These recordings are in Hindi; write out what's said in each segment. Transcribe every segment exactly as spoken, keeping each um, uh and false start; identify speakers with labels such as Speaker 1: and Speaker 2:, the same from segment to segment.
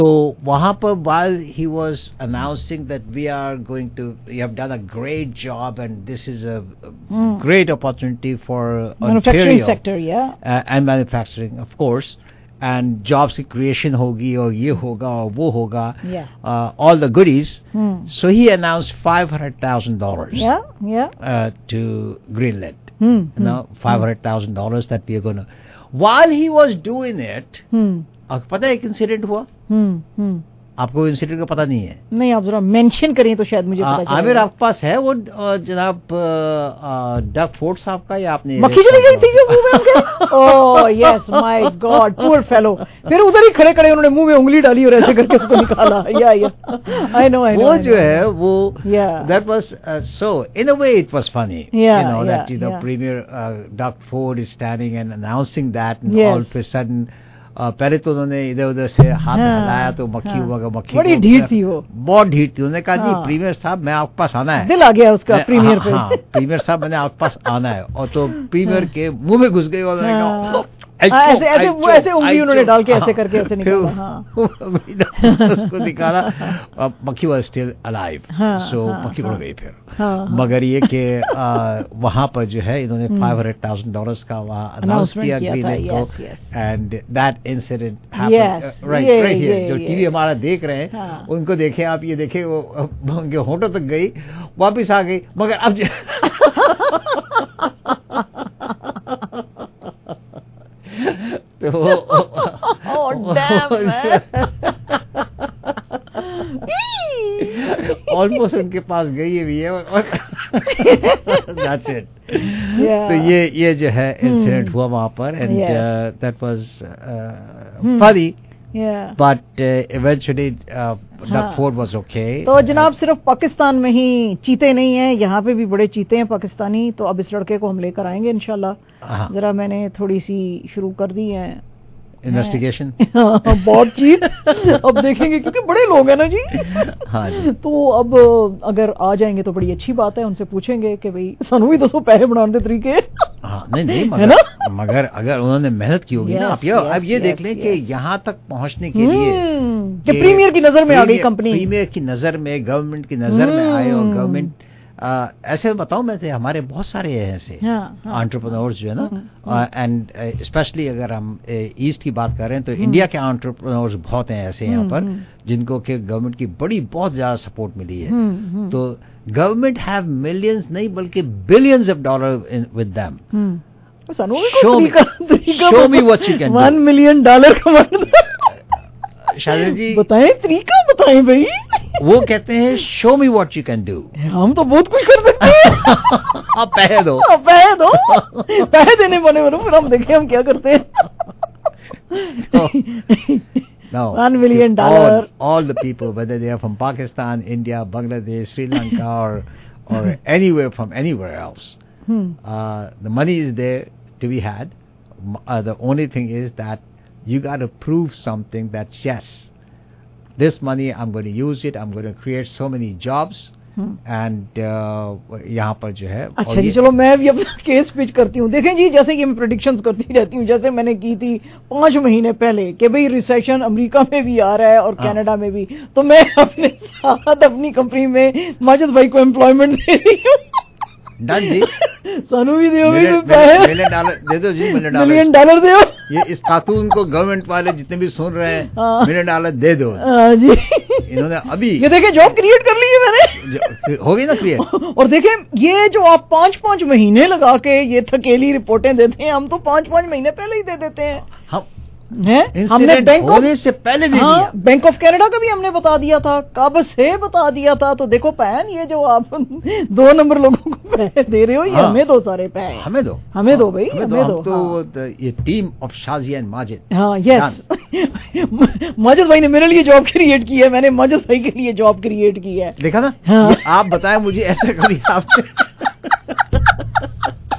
Speaker 1: तो वहाँ पर while he was announcing that we are going to, you have done a great job and this is a
Speaker 2: Hmm.
Speaker 1: great opportunity for
Speaker 2: Manufacturing
Speaker 1: Ontario
Speaker 2: sector, yeah.
Speaker 1: uh, and manufacturing, of course, and jobs की creation होगी और ये होगा और वो होगा,
Speaker 2: Yeah.
Speaker 1: uh, all the goodies.
Speaker 2: Hmm.
Speaker 1: So he announced five hundred thousand dollars
Speaker 2: Yeah, yeah.
Speaker 1: uh, to Greenland.
Speaker 2: Hmm.
Speaker 1: You know, five hundred thousand dollars that we are going to. While he was doing it,
Speaker 2: Hmm.
Speaker 1: आपको पता है एक इंसिडेंट हुआ?
Speaker 2: Hmm. Hmm.
Speaker 1: आपको इंसिडेंट का पता नहीं है?
Speaker 2: नहीं, आप जरा मेंशन करें तो शायद मुझे पता
Speaker 1: आ-
Speaker 2: चले।
Speaker 1: आमिर, आपके पास है वो अ, जनाब डग फोर्ड साहब का, या आपने
Speaker 2: मक्खी चली गई थी जो मुंह में उनके? Oh yes, my god, poor fellow. फिर उधर ही खड़े खड़े उन्होंने मुंह में उंगली डाली और ऐसे करके उसको निकाला। या या आई नो आई नो।
Speaker 1: वो जो है वो
Speaker 2: Yeah.
Speaker 1: that was uh, so in a way it was funny.
Speaker 2: Yeah,
Speaker 1: you know
Speaker 2: yeah,
Speaker 1: that the
Speaker 2: yeah.
Speaker 1: premier uh, Doug Ford is standing and announcing that, and
Speaker 2: Yes.
Speaker 1: all of a sudden uh, पहले तो उन्होंने इधर उधर से हाथ
Speaker 2: हाँ,
Speaker 1: हिलाया तो मक्खी
Speaker 2: हाँ।
Speaker 1: हुआ, मक्खी
Speaker 2: बड़ी
Speaker 1: को-
Speaker 2: ढीठ थी वो।
Speaker 1: बहुत ढीठ थी। उन्होंने कहा जी
Speaker 2: हाँ।
Speaker 1: प्रीमियर साहब मैं आपके पास आना है।
Speaker 2: दिल आ गया उसका
Speaker 1: मैं-
Speaker 2: प्रीमियर
Speaker 1: हाँ,
Speaker 2: पे।
Speaker 1: हाँ, प्रीमियर साहब मैंने आपके पास आना है, और तो प्रीमियर के मुंह में घुस गई और उन्होंने
Speaker 2: हाँ।
Speaker 1: कहा
Speaker 2: हाँ, ऐसे ऐसे वो ऐसे उंगली उन्होंने डाल के ऐसे करके ऐसे निकाला। हाँ।
Speaker 1: उसको निकाला, और मक्खी वाज स्टिल अलाइव।
Speaker 2: हाँ,
Speaker 1: सो
Speaker 2: हाँ,
Speaker 1: मक्खी
Speaker 2: हाँ।
Speaker 1: उड़ गई फिर।
Speaker 2: हाँ, हाँ।
Speaker 1: मगर ये कि वहां पर जो है इन्होंने फाइव हंड्रेड थाउजेंड डॉलर्स का वहाँ अनाउंस
Speaker 2: Announcement
Speaker 1: किया
Speaker 2: किया था,
Speaker 1: ग्रीनलैंड को,
Speaker 2: yes, yes.
Speaker 1: And that incident
Speaker 2: Yes,
Speaker 1: right
Speaker 2: ये,
Speaker 1: राइट हियर।
Speaker 2: ये,
Speaker 1: जो
Speaker 2: ये।
Speaker 1: टीवी हमारा देख रहे हैं,
Speaker 2: हाँ।
Speaker 1: उनको देखें आप, ये देखें वो उनके होठों तक गई, वापिस आ गई, मगर अब जो- तो
Speaker 2: Oh, damn, man.
Speaker 1: ऑलमोस्ट उनके पास गई है भी है, और दैट्स इट।
Speaker 2: Yeah.
Speaker 1: तो ये ये जो है इंसिडेंट
Speaker 2: Hmm.
Speaker 1: हुआ वहां पर, and
Speaker 2: Yes.
Speaker 1: That was
Speaker 2: Hmm.
Speaker 1: Funny,
Speaker 2: Yeah.
Speaker 1: But eventually Doug
Speaker 2: हाँ।
Speaker 1: Ford was okay.
Speaker 2: तो जनाब सिर्फ पाकिस्तान में ही चीते नहीं हैं, यहाँ पे भी बड़े चीते हैं पाकिस्तानी। तो अब इस लड़के को हम लेकर आएंगे इंशाल्लाह।
Speaker 1: हाँ।
Speaker 2: जरा मैंने थोड़ी सी शुरू कर दी है
Speaker 1: इन्वेस्टिगेशन।
Speaker 2: बहुत चीज अब देखेंगे, क्योंकि बड़े लोग हैं ना जी।
Speaker 1: हाँ जी।
Speaker 2: तो अब अगर आ जाएंगे तो बड़ी अच्छी बात है, उनसे पूछेंगे कि भाई सानू भी दसो पैसे बनाने दे तरीके।
Speaker 1: हाँ, नहीं नहीं,
Speaker 2: है
Speaker 1: मगर,
Speaker 2: ना?
Speaker 1: मगर अगर उन्होंने मेहनत की होगी ना,
Speaker 2: Yes,
Speaker 1: आप ये
Speaker 2: yes,
Speaker 1: अब ये
Speaker 2: yes,
Speaker 1: देख लें कि
Speaker 2: yes.
Speaker 1: यहाँ तक पहुँचने के लिए
Speaker 2: हम्म, कि प्रीमियर की नजर में आ गई
Speaker 1: प्रीमियर-
Speaker 2: कंपनी।
Speaker 1: प्रीमियर की नजर में, गवर्नमेंट की नजर में आए, और
Speaker 2: हम्म।
Speaker 1: गवर्नमेंट आ, ऐसे बताऊं मैं, तो हमारे बहुत सारे हैं ऐसे
Speaker 2: हाँ, हाँ।
Speaker 1: एंटरप्रेन्योर्स जो है
Speaker 2: हम्म,
Speaker 1: ना, एंड स्पेशली अगर हम ईस्ट की बात कर रहे हैं तो इंडिया के एंटरप्रेन्योर्स बहुत हैं ऐसे यहाँ पर,
Speaker 2: हम्म,
Speaker 1: जिनको कि गवर्नमेंट की बड़ी बहुत ज्यादा सपोर्ट मिली है।
Speaker 2: हम्म, हम्म,
Speaker 1: तो गवर्नमेंट हैव मिलियंस नहीं बल्कि billions of dollar with them.
Speaker 2: Hmm. सानू भी
Speaker 1: Show
Speaker 2: कोई
Speaker 1: me-
Speaker 2: तरीका तरीका
Speaker 1: show me what you can do.
Speaker 2: One million dollar कमाना।
Speaker 1: शालिनी जी,
Speaker 2: बताएं, तरीका बताएं भाई।
Speaker 1: वो कहते हैं show me what you can do.
Speaker 2: हम तो बहुत कुछ कर सकते हैं।
Speaker 1: आप पैसे दो।
Speaker 2: अब पैसे दो, पैसे देने बने बनो, फिर हम देखें हम क्या करते हैं।
Speaker 1: No,
Speaker 2: One million
Speaker 1: all,
Speaker 2: dollar.
Speaker 1: all the people, whether they are from Pakistan, India, Bangladesh, Sri Lanka, or or anywhere from anywhere else,
Speaker 2: Hmm.
Speaker 1: uh, the money is there to be had. M- Uh, the only thing is that you got to prove something that yes, this money I'm going to use it. I'm going to create so many jobs.
Speaker 2: Hmm.
Speaker 1: And यहाँ पर जो है, और
Speaker 2: अच्छा जी,
Speaker 1: ये-
Speaker 2: चलो मैं भी अपना केस पिच करती हूँ। देखें जी, जैसे कि मैं प्रेडिक्शंस करती रहती हूँ, जैसे मैंने की थी पांच महीने पहले कि भाई रिसेशन अमेरिका में भी आ रहा है और
Speaker 1: हाँ।
Speaker 2: कनाडा में भी, तो मैं अपने साथ अपनी कंपनी में माजिद भाई को एम्प्लॉयमेंट दे रही हूँ।
Speaker 1: डन जी।
Speaker 2: सानू भी दो
Speaker 1: मिलियन
Speaker 2: पैसे,
Speaker 1: मिलियन डॉलर दे दो जी, मिलियन
Speaker 2: मिलियन
Speaker 1: डॉलर।
Speaker 2: डॉलर दो।
Speaker 1: ये इस खातून को गवर्नमेंट वाले जितने भी सुन रहे हैं,
Speaker 2: हाँ।
Speaker 1: मिलियन डॉलर दे दो।
Speaker 2: हाँ जी,
Speaker 1: इन्होंने अभी
Speaker 2: ये देखें जॉब क्रिएट कर ली है मैंने।
Speaker 1: जो- हो गई ना क्लियर।
Speaker 2: और देखें, ये जो आप पांच पांच महीने लगा के ये थकेली रिपोर्टें देते हैं, हम तो पांच पांच महीने पहले ही दे देते हैं।
Speaker 1: हम
Speaker 2: हैं? हमने
Speaker 1: इंसिडेंट
Speaker 2: बैंक ऑफ
Speaker 1: होने से पहले दे
Speaker 2: हाँ,
Speaker 1: दिया।
Speaker 2: बैंक ऑफ कनाडा का भी हमने बता दिया था, कब से बता दिया था। तो देखो पैन, ये जो आप दो नंबर लोगों को पैसे दे रहे हो, ये
Speaker 1: हाँ।
Speaker 2: हमें दो सारे पैसे।
Speaker 1: हमें दो,
Speaker 2: हमें दो भाई,
Speaker 1: हमें
Speaker 2: हमें
Speaker 1: हम
Speaker 2: दो,
Speaker 1: तो
Speaker 2: हाँ।
Speaker 1: द- ये team of Shazia and Majid.
Speaker 2: हाँ, यस। माजिद भाई ने मेरे लिए जॉब क्रिएट की है, मैंने माजिद भाई के लिए जॉब क्रिएट की है।
Speaker 1: देखा ना।
Speaker 2: हाँ।
Speaker 1: ये आप बताएं मुझे, ऐसा कभी आपने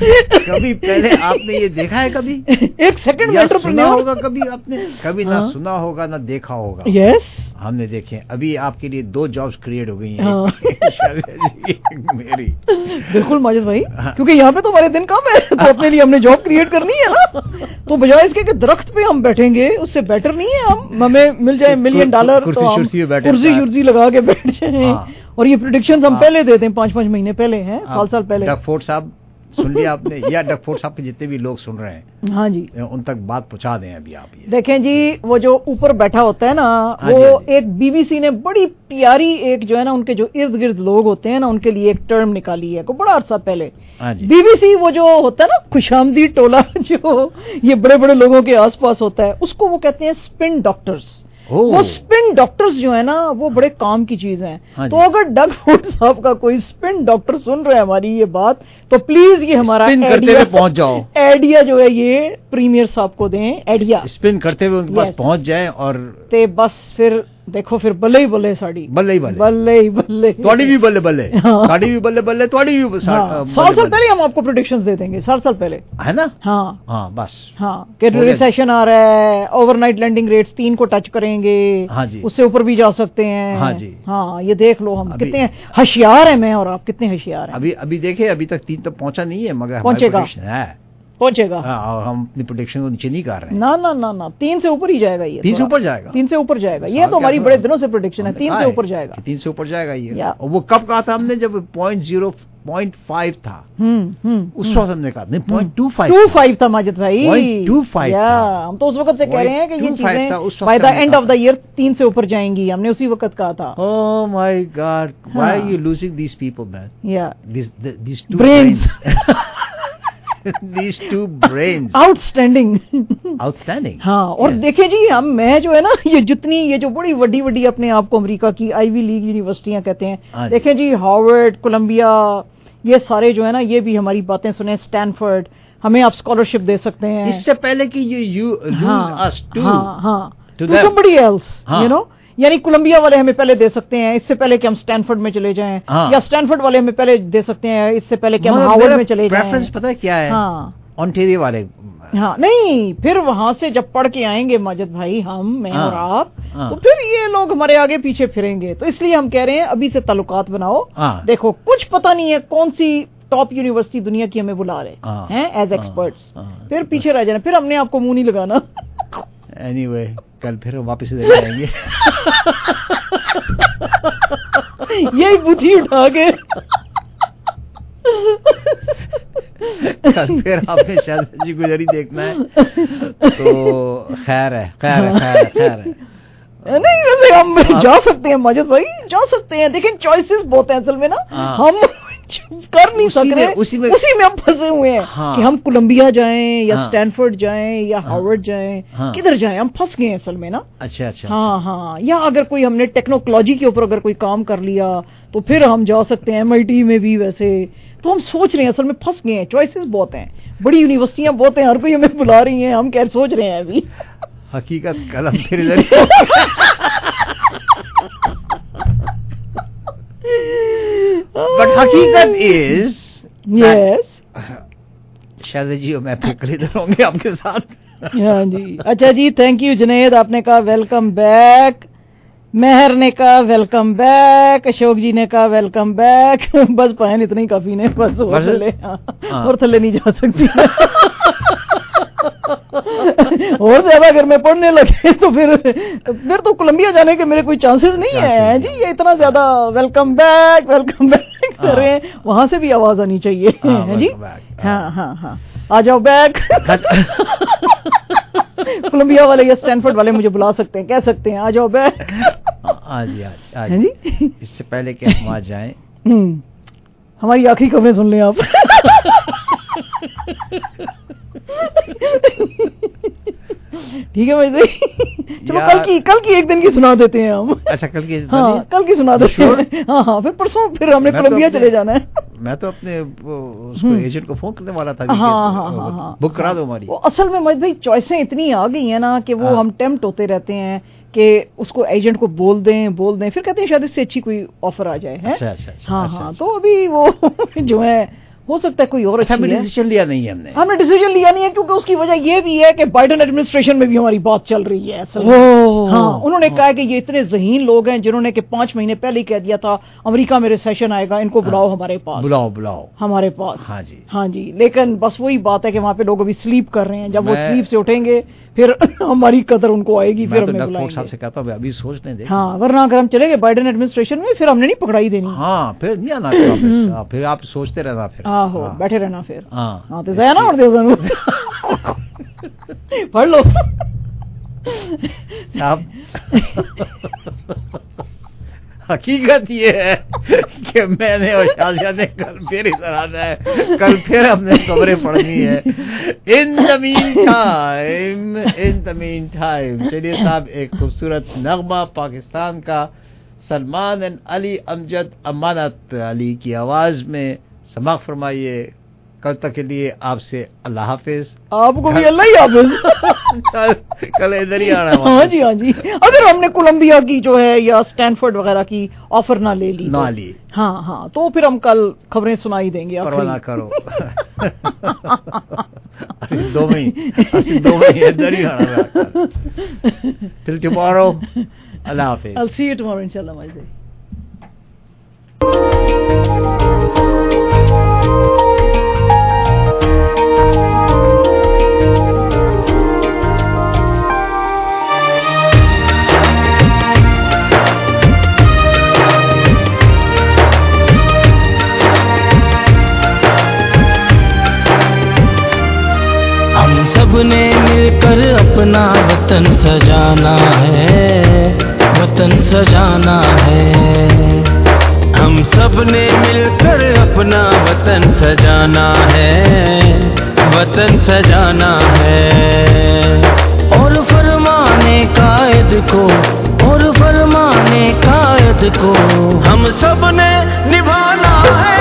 Speaker 1: कभी पहले आपने ये देखा है कभी?
Speaker 2: एक सेकंड
Speaker 1: या सुना होगा कभी आपने? कभी ना सुना होगा ना देखा होगा।
Speaker 2: यस,
Speaker 1: हमने देखे। अभी आपके लिए दो जॉब्स क्रिएट हो गई हैं।
Speaker 2: हाँ।
Speaker 1: मेरी
Speaker 2: बिल्कुल माजिद भाई, क्योंकि यहाँ पे तो हमारे दिन कम है, तो अपने लिए हमने जॉब क्रिएट करनी है ना। तो बजाय इसके कि दरख्त पे हम बैठेंगे, उससे बेटर नहीं है हम हमें मिल जाए मिलियन डॉलर, तो हम कुर्सी कुर्सी लगा के बैठ जाए और ये प्रेडिक्शंस हम पहले देते हैं, पांच पांच महीने पहले हैं, साल साल पहले।
Speaker 1: डकफोर्ड साहब सुन लिया आपने? या डकफोर्ड साहब के जितने भी लोग सुन रहे हैं,
Speaker 2: हाँ जी,
Speaker 1: उन तक बात पहुंचा दें अभी आप। ये
Speaker 2: देखें जी, वो जो ऊपर बैठा होता है ना, वो एक बीबीसी ने बड़ी प्यारी एक जो है ना, उनके जो इर्द गिर्द लोग होते हैं ना, उनके लिए एक टर्म निकाली है को बड़ा अरसा पहले। बीबीसी वो जो होता है ना, खुशामदी टोला जो ये बड़े बड़े लोगों के आसपास होता है, उसको वो कहते हैं स्पिन डॉक्टर्स। वो स्पिन डॉक्टर्स जो है ना, वो बड़े काम की चीज हैं। हाँ, तो अगर डकफोर्ड साहब का कोई स्पिन डॉक्टर सुन रहे हैं हमारी ये बात, तो प्लीज ये हमारा
Speaker 1: स्पिन करते हुए पहुंच जाओ,
Speaker 2: आइडिया जो है ये प्रीमियर साहब को दें, आइडिया
Speaker 1: स्पिन करते हुए उनके पास पहुंच जाए और
Speaker 2: ते बस फिर देखो, फिर बल्ले ही बल्ले साड़ी,
Speaker 1: बल्ले ही बल्ले
Speaker 2: बल्ले ही बल्ले,
Speaker 1: थोड़ी भी बल्ले बल्ले, साड़ी भी बल्ले बल्ले, थोड़ी भी
Speaker 2: साल साल पहले हम आपको प्रेडिक्शंस दे देंगे, साल साल पहले,
Speaker 1: है ना?
Speaker 2: हाँ
Speaker 1: हाँ बस,
Speaker 2: हाँ कि रिसेशन आ रहा है, ओवरनाइट लैंडिंग रेट्स तीन को टच करेंगे,
Speaker 1: हाँ जी,
Speaker 2: उससे ऊपर भी जा सकते हैं।
Speaker 1: हाँ जी,
Speaker 2: हाँ, ये देख लो हम कितने होशियार हैं, मैं और आप कितने होशियार हैं।
Speaker 1: अभी अभी देखे, अभी तक तीन तो पहुंचा नहीं है, मगर
Speaker 2: पहुंचेगा पहुंचेगा।
Speaker 1: हाँ, हम अपनी प्रेडिक्शन को नीचे नहीं कर रहे हैं।
Speaker 2: ना ना ना ना, तीन से ऊपर ही जाएगा ये,
Speaker 1: तीन से ऊपर जाएगा,
Speaker 2: तीन से ऊपर जाएगा। ये तो हमारी बड़े दिनों से प्रेडिक्शन है, तीन से ऊपर जाएगा,
Speaker 1: तीन से ऊपर जाएगा ये। और वो कब कहा था हमने? जब पॉइंट जीरो पॉइंट फाइव था, उस वक्त हमने कहा नहीं, point two five
Speaker 2: two five था माजिद भाई,
Speaker 1: पॉइंट टू फाइव।
Speaker 2: हम तो उस वक्त से कह रहे हैं कि ये चीजें by the end of the year तीन से ऊपर जाएंगी, हमने उसी वक्त कहा था।
Speaker 1: Oh my God, why are you losing these people man?
Speaker 2: या
Speaker 1: these two
Speaker 2: brains
Speaker 1: These two brains,
Speaker 2: outstanding,
Speaker 1: outstanding।
Speaker 2: हाँ, और yes. देखिए जी, हम मैं जो है ना, ये जितनी ये जो बड़ी बड़ी बड़ी अपने आप को अमेरिका की आईवी लीग यूनिवर्सिटियां कहते हैं, देखें जी, हार्वर्ड, कोलंबिया, ये सारे जो है ना, ये भी हमारी बातें सुने, स्टैनफोर्ड, हमें आप स्कॉलरशिप दे सकते हैं।
Speaker 1: इससे पहले कि you you lose us to
Speaker 2: हाँ हाँ to somebody else, you know, यानी कोलंबिया वाले हमें पहले दे सकते हैं, इससे पहले कि हम स्टैनफोर्ड में चले जाएं, या स्टैनफोर्ड वाले हमें पहले दे सकते हैं, इससे पहले कि हम हार्वर्ड में चले जाएं।
Speaker 1: प्रेफरेंस पता है क्या है?
Speaker 2: हाँ,
Speaker 1: ओंटारियो वाले।
Speaker 2: हाँ, नहीं, फिर वहां से जब पढ़ के आएंगे माजिद भाई, हम, मैं और आप, तो फिर ये लोग हमारे आगे पीछे फिरेंगे। तो इसलिए हम कह रहे हैं अभी से ताल्लुकात बनाओ। देखो, कुछ पता नहीं है कौन सी टॉप यूनिवर्सिटी दुनिया की हमें बुला रहे हैं एज एक्सपर्ट्स, फिर पीछे रह जाना, फिर हमने आपको मुंह नहीं लगाना।
Speaker 1: एनीवे, कल फिर वापस इधर जाएंगे।
Speaker 2: यही बुद्धि उठा के
Speaker 1: कल फिर आपने शायद जी को इधर ही देखना है, तो खैर है, खैर है, खैर है, खैर है।
Speaker 2: नहीं, वैसे हम जा सकते हैं माजिद भाई, जा सकते हैं, लेकिन चॉइसेस बहुत हैं असल में ना, हम कर नहीं सक रहे,
Speaker 1: उसी में
Speaker 2: उसी में हम फंसे हुए हैं। हाँ, कि हम कोलंबिया जाएं या हाँ, स्टैनफोर्ड जाएं या हाँ, हार्वर्ड जाएं, हाँ, किधर जाएं, हम फंस गए हैं असल में ना।
Speaker 1: अच्छा अच्छा।
Speaker 2: हाँ अच्छा। हाँ, या अगर कोई हमने टेक्नोलॉजी के ऊपर अगर कोई काम कर लिया, तो फिर हम जा सकते हैं एमआईटी में भी। वैसे तो हम सोच रहे हैं, असल में फंस गए हैं, चॉइसेस बहुत हैं, बड़ी यूनिवर्सिटियां बहुत हैं, हर कोई हमें बुला रही है, हम क्या सोच रहे हैं अभी।
Speaker 1: हकीकत कलम फिर इधर। बट हकीकत इज
Speaker 2: यस,
Speaker 1: शायद जी मैं फिर कल इधर होंगे आपके साथ।
Speaker 2: हाँ जी, अच्छा जी, थैंक यू जुनैद, आपने कहा वेलकम बैक, मेहर ने कहा वेलकम बैक, अशोक जी ने कहा वेलकम बैक। बस पायन इतना ही काफी ने, बस और थले, और थले नहीं जा सकती। और ज्यादा अगर मैं पढ़ने लगे तो फिर फिर तो कोलंबिया जाने के मेरे कोई चांसेस नहीं है जी। ये इतना ज्यादा वेलकम बैक वेलकम बैक कर रहे हैं, वहां से भी आवाज आनी चाहिए है जी। हाँ हाँ हाँ, आ जाओ बैक। कोलंबिया वाले या स्टैनफोर्ड वाले मुझे बुला सकते हैं, कह सकते हैं आ जाओ बैक।
Speaker 1: आज आज जी, इससे पहले कि हम आ जाएं,
Speaker 2: हमारी आखिरी खबरें सुन लें आप। ठीक है भाई, चलो कल की कल की एक दिन की सुना देते हैं हम।
Speaker 1: अच्छा, कल की?
Speaker 2: हाँ, कल की सुना देते हैं। हाँ हाँ, फिर परसों फिर हमने कोलंबिया चले जाना है।
Speaker 1: मैं तो अपने उसको एजेंट को फोन करने वाला था।
Speaker 2: हाँ हाँ हाँ,
Speaker 1: बुक करा दो हमारी।
Speaker 2: असल में मत भाई, चॉइसें इतनी आ गई हैं ना कि वो हम टेम्प्ट होते रहते हैं कि उसको एजेंट को बोल दें बोल दें फिर कहते हैं शायद इससे अच्छी कोई ऑफर आ जाए। है
Speaker 1: अच्छा अच्छा।
Speaker 2: हाँ हाँ, तो अभी वो जो है हो सकता है कोई और अच्छा
Speaker 1: डिसीजन लिया नहीं है हमने
Speaker 2: हमने डिसीजन लिया नहीं है क्योंकि उसकी वजह ये भी है कि बाइडेन एडमिनिस्ट्रेशन में भी हमारी बात चल रही है असल में। हाँ, उन्होंने कहा कि ये इतने ज़हीन लोग हैं जिन्होंने कि पांच महीने पहले ही कह दिया था अमेरिका में रिसेशन आएगा, इनको बुलाओ हमारे पास,
Speaker 1: बुलाओ बुलाओ
Speaker 2: हमारे पास।
Speaker 1: हाँ जी
Speaker 2: हाँ जी, लेकिन बस वही बात है कि वहाँ पे लोग अभी स्लीप कर रहे हैं, जब वो स्लीप से उठेंगे फिर हमारी कदर उनको आएगी, फिर हमें बुलाएंगे।
Speaker 1: साहब से कहता हूँ अभी सोचने दे।
Speaker 2: हाँ, वरना अगर हम चले गए बाइडेन एडमिनिस्ट्रेशन में फिर हमने नहीं पकड़ाई देनी।
Speaker 1: हाँ, फिर नहीं आना फिर, फिर आप सोचते रहना, फिर
Speaker 2: हाँ हो बैठे रहना फिर।
Speaker 1: हाँ
Speaker 2: हाँ तो जाया ना और दे पढ़ लो
Speaker 1: आप। हकीकत ये है कि मैंने और शाहजहां ने कल फिर इधर आना है, कल फिर हमने खबरें पढ़नी है। In the meantime in the meantime चलिए साहब, एक खूबसूरत नगमा पाकिस्तान का सलमान एंड अली अमजद अमानत अली की आवाज में समाअत फरमाइए। कल तक के लिए आपसे अल्लाह हाफिज।
Speaker 2: आपको भी अल्लाह ही हाफिज।
Speaker 1: कल कल इधर ही आना है।
Speaker 2: हाँ जी हाँ जी, अगर हमने कोलंबिया की जो है या स्टैनफोर्ड वगैरह की ऑफर ना ले ली
Speaker 1: ना ली
Speaker 2: हाँ हाँ तो फिर हम कल खबरें सुनाई देंगे।
Speaker 1: परवाह ना करो। दो महीने दो महीने इधर ही आना। टिल टुमारो, अल्लाह हाफिज।
Speaker 2: I'll see you tomorrow inshallah my day.
Speaker 3: हम सब ने मिलकर अपना वतन सजाना है, वतन सजाना है। हम सब ने मिलकर अपना वतन सजाना है, वतन सजाना है। और फरमाने कायद को, और फरमाने कायद को हम सब ने निभाना है।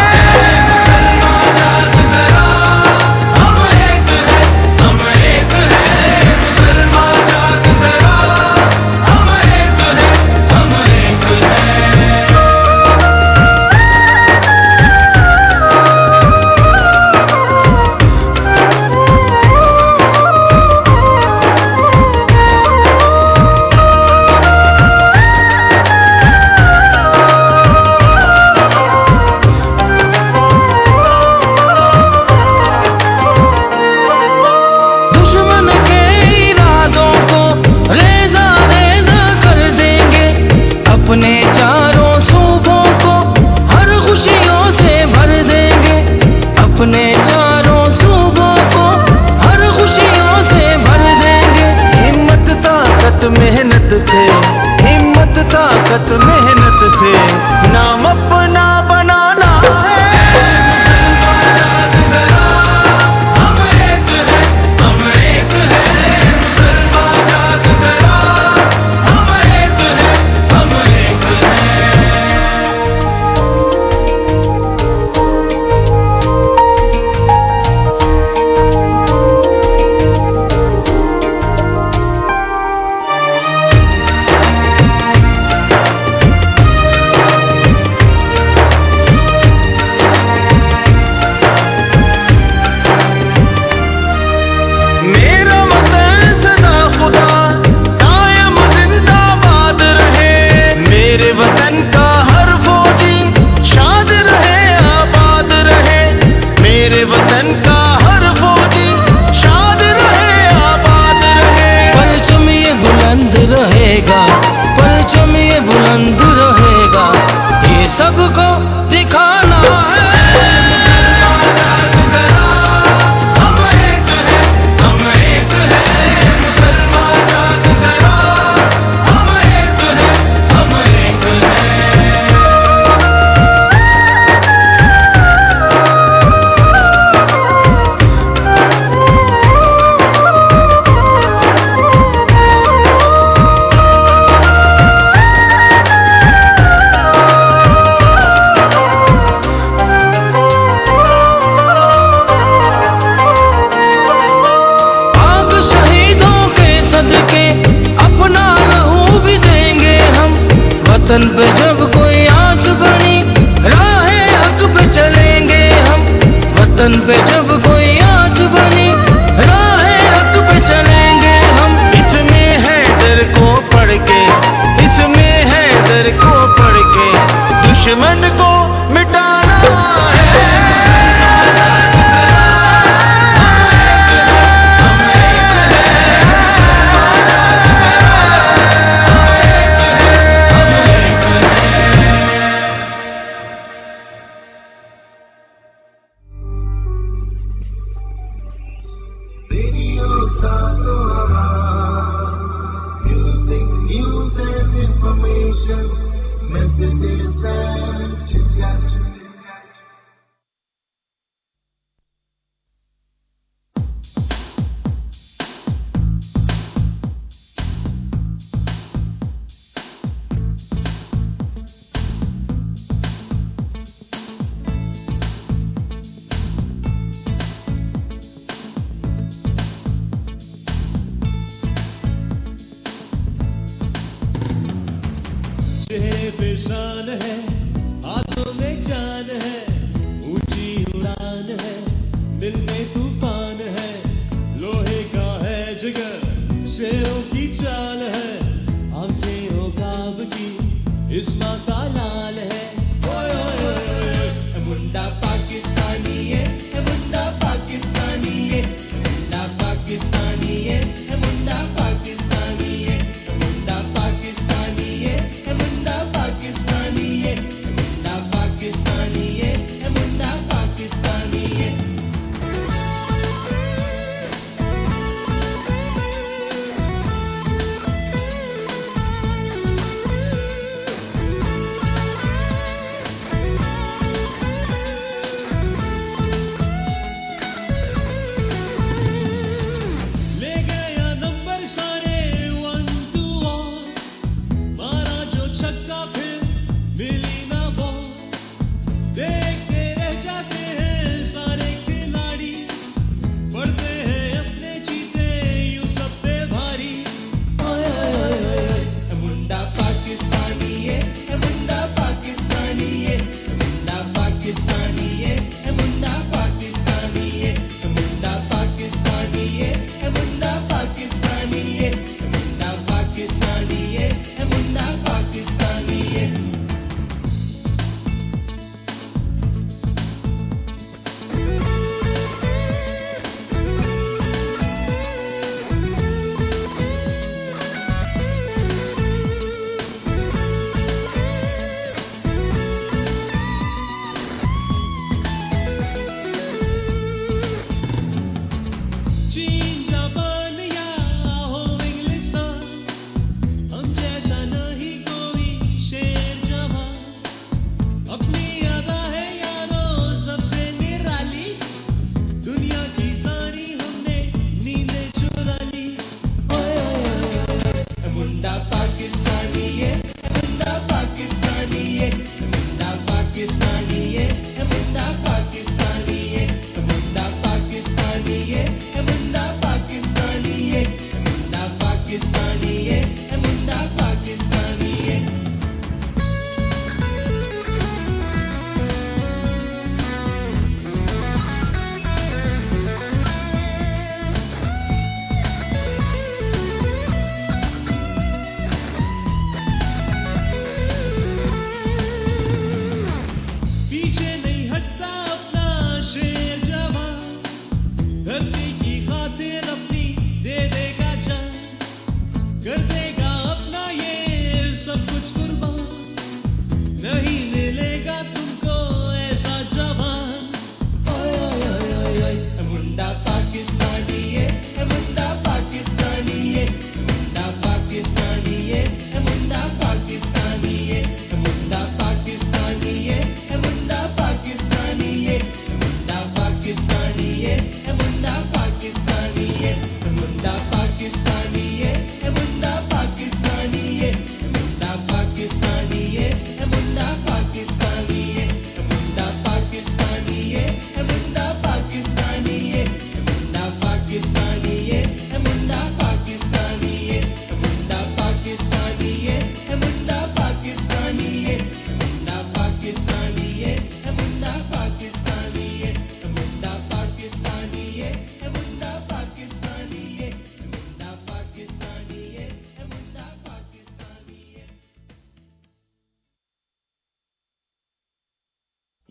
Speaker 3: वतन पे जब कोई आँच बनी, राहे हक पे चलेंगे हम। वतन पे जब कोई आँच बनी, राहे हक पे चलेंगे हम। इसमें है डर को पढ़ के, इसमें है डर को पढ़ के, दुश्मन को मिटाना है।
Speaker 4: शान है, हाथों में जान है, ऊंची उड़ान है, दिल में तूफान है, लोहे का है जिगर, शेरों की चाल है, आंखें उकाब की इस्मा का लाल है। ओए ओए ओए मुंडा पाकिस्तानी है, मुंडा पाकिस्तानी है, मुंडा पाकिस्तानी है, मुंडा पाकिस्तानी है, मुंडा पाकिस्तानी है, मुंडा पाकिस्तानी है,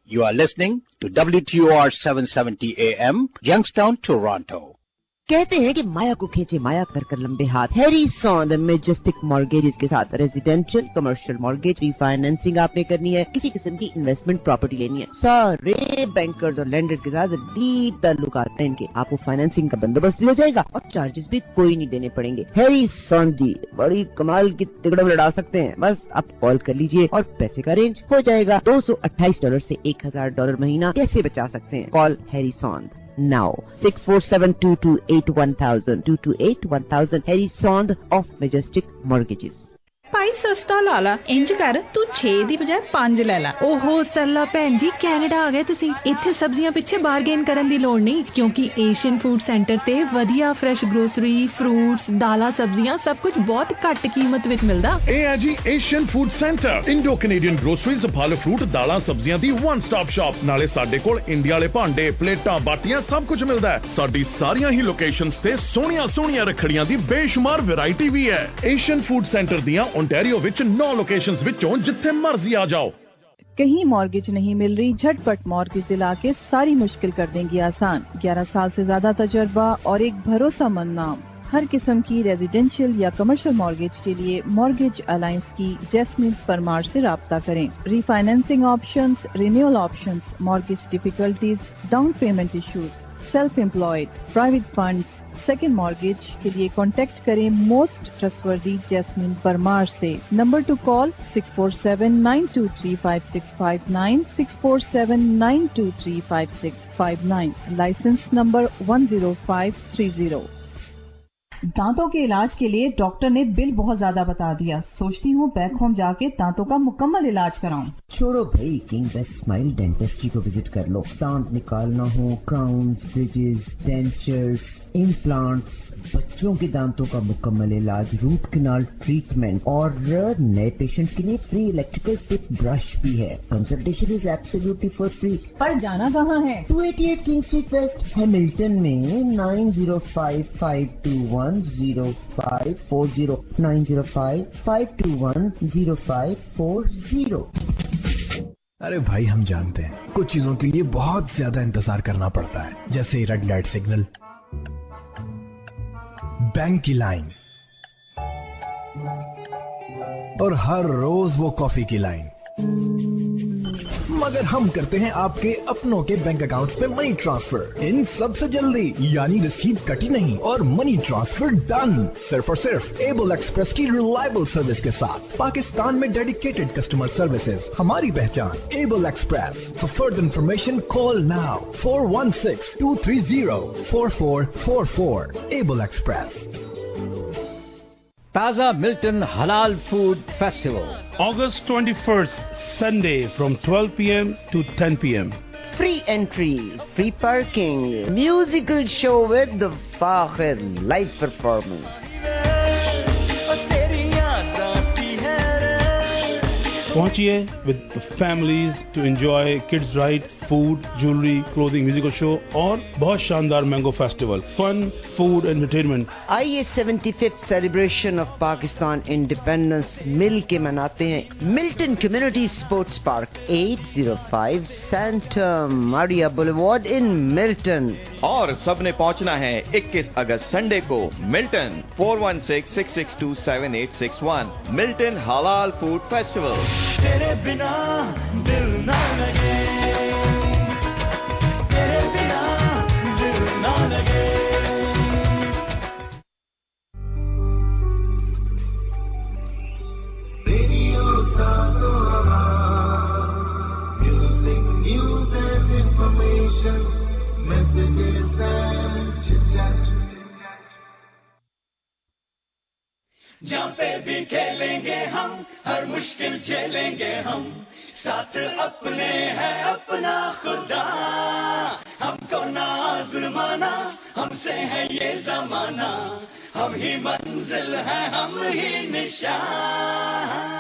Speaker 5: You are listening to W T O R seven seventy A M, Youngstown, Toronto.
Speaker 6: कहते हैं कि माया को खींचे माया कर कर लंबे हाथ। हैरी सॉन्द मेजेस्टिक मॉर्गेजेस के साथ रेजिडेंशियल कमर्शियल मॉर्गेज रीफाइनेंसिंग आपने करनी है, किसी किस्म की इन्वेस्टमेंट प्रॉपर्टी लेनी है, सारे बैंकर्स और लैंडर्स के साथ डीप ताल्लुकात हैं इनके। आपको फाइनेंसिंग का बंदोबस्त हो जाएगा और चार्जेस भी कोई नहीं देने पड़ेंगे। हैरी सॉन्द जी बड़ी कमाल की तिगड़म लड़ा सकते हैं। बस आप कॉल कर लीजिए और पैसे का अरेंज हो जाएगा। दो सौ अट्ठाईस डॉलर से एक हजार डॉलर महीना कैसे बचा सकते हैं? Call Harry Sond now. six four seven, two two eight, one thousand, two two eight, one thousand, Harry Sond of Majestic Mortgages.
Speaker 7: ਭਾਈ ਸਸਤਾ ਲਾ ਲਾ, ਇੰਜ ਕਰ ਤੂੰ ਛੇ ਦੀ ਬਜਾਏ ਪੰਜ ਲੈ ਲਾ। ਓਹੋ ਸਰਲਾ ਭੈਣ ਜੀ, ਕੈਨੇਡਾ ਆ ਗਏ ਤੁਸੀਂ। ਇੱਥੇ ਸਬਜ਼ੀਆਂ ਪਿੱਛੇ ਬਾਰਗੇਨ ਕਰਨ ਦੀ ਲੋੜ ਨਹੀਂ, ਕਿਉਂਕਿ ਏਸ਼ੀਅਨ ਫੂਡ ਸੈਂਟਰ ਤੇ ਵਧੀਆ ਫਰੈਸ਼ ਗਰੋਸਰੀ, ਫਰੂਟਸ, ਦਾਲਾਂ, ਸਬਜ਼ੀਆਂ ਸਭ ਕੁਝ ਬਹੁਤ ਘੱਟ ਕੀਮਤ ਵਿੱਚ ਮਿਲਦਾ।
Speaker 8: ਇਹ ਹੈ ਜੀ Asian Food Centre, Indo Canadian groceries, ਫਲ ਫਰੂਟ, ਦਾਲਾਂ, ਸਬਜ਼ੀਆਂ ਦੀ ਵਨ ਸਟਾਪ ਸ਼ਾਪ। ਨਾਲੇ ਸਾਡੇ ਕੋਲ ਇੰਡੀਆ ਵਾਲੇ ਭਾਂਡੇ, ਪਲੇਟਾਂ, ਬਾਟੀਆਂ ਸਭ ਕੁਝ ਮਿਲਦਾ ਹੈ। ਸਾਡੀ ਸਾਰੀਆਂ ਹੀ ਲੋਕੇਸ਼ਨਸ ਤੇ ਸੋਹਣੀਆਂ ਸੋਹਣੀਆਂ ਰੱਖੜੀਆਂ ਦੀ ਬੇਸ਼ੁਮਾਰ ਵੈਰਾਈਟੀ ਵੀ ਹੈ। ਏਸ਼ੀਅਨ ਫੂਡ ਸੈਂटर ਦੀਆਂ ओंटारियो विच नौ लोकेशंस विचों जिथे मर्जी आ जाओ।
Speaker 9: कहीं मॉर्गेज नहीं मिल रही? झटपट मॉर्गेज दिला के सारी मुश्किल कर देंगी आसान। ग्यारह साल से ज्यादा तजर्बा और एक भरोसामंद नाम। हर किस्म की रेजिडेंशियल या कमर्शियल मॉर्गेज के लिए मॉर्गेज अलायंस की जैस्मिन परमार से राब्ता करें। Refinancing options, renewal options, mortgage difficulties, down payment issues, self employed, private funds, second mortgage के लिए कांटेक्ट करें मोस्ट ट्रस्टवर्दी जैस्मिन परमार से। Number to call six four seven, nine two three, five six five nine, six four seven, nine two three, five six five nine. Licence number one zero five three zero.
Speaker 10: दांतों के इलाज के लिए डॉक्टर ने बिल बहुत ज्यादा बता दिया। सोचती हूँ बैक होम जाके दांतों का मुकम्मल इलाज कराऊं।
Speaker 6: छोड़ो भाई, किंग बेस्ट स्माइल डेंटिस्ट्री को विजिट कर लो। दांत निकालना हो, क्राउन्स, ब्रिजेस, डेंचर्स, इम्प्लांट्स, बच्चों के दांतों का मुकम्मल इलाज, रूट कैनाल ट्रीटमेंट और नए पेशेंट के लिए फ्री इलेक्ट्रिकल टिप ब्रश भी है। Consultation is absolutely for free.
Speaker 10: पर जाना कहाँ है?
Speaker 6: Two eighty eight King Street West, Hamilton में nine zero five, five two one, zero five four zero, nine zero five, five two one, zero five four zero.
Speaker 11: अरे भाई, हम जानते हैं कुछ चीजों के लिए बहुत ज्यादा इंतजार करना पड़ता है, जैसे रेड लाइट सिग्नल, बैंक की लाइन और हर रोज वो कॉफी की लाइन। मगर हम करते हैं आपके अपनों के बैंक अकाउंट पे मनी ट्रांसफर इन सबसे जल्दी, यानी रिसीव कटी नहीं और मनी ट्रांसफर डन, सिर्फ और सिर्फ एबल एक्सप्रेस की रिलायबल सर्विस के साथ। पाकिस्तान में डेडिकेटेड कस्टमर सर्विसेज हमारी पहचान, Able Express. For further information call now four one six, two three zero, four four four four. Able Express.
Speaker 5: Taza Milton Halal Food Festival,
Speaker 12: August twenty-first, Sunday from twelve p m to ten p m
Speaker 6: Free entry, free parking, musical show with the Fakhir live performance.
Speaker 12: पहुंचिए with the families to enjoy kids ride, food, jewelry, clothing, musical show और बहुत शानदार mango festival, fun, food, entertainment।
Speaker 6: आइए seventy fifth celebration of Pakistan independence मिल के मनाते हैं। Milton community sports Park, eight zero five Santa Maria Boulevard in Milton.
Speaker 13: और सबने पहुंचना है इक्कीस अगस्त संडे को Milton, four one six, six six two, seven eight six one. Milton हलाल फूड फेस्टिवल।
Speaker 4: तेरे बिना दिल ना लगे, तेरे बिना दिल ना लगे। रेडियो सातो आवाज, music, news and information, messages and chit chat. जहाँ पे भी खेलेंगे हम, हर मुश्किल झेलेंगे हम, साथ अपने है अपना खुदा। हमको ना आज़माना, हमसे है ये जमाना, हम ही मंजिल है, हम ही निशान।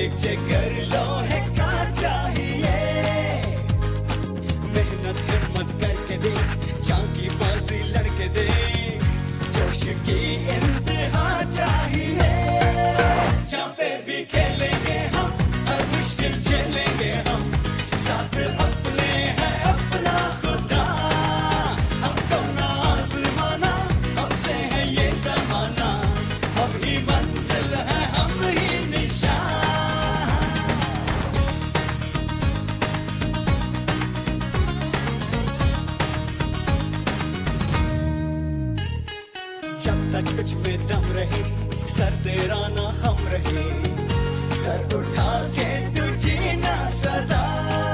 Speaker 14: एक जिगर लोहे का चाहिए, मेहनत हिम्मत करके दे, जान की बाजी लड़के दे, जोश की इंतहा चाहिए, जहाँ पे भी खेलेंगे हम, हर मुश्किल झेलेंगे हम, साथ अपने है अपना खुदा, हमको ना आज़माना, हमसे है ये ज़माना, हम ही मंजिल है हम ही निशान। जब तक कुछ में दम रहे, सर तेरा ना हम रहे, सर उठा के तू जीना सदा,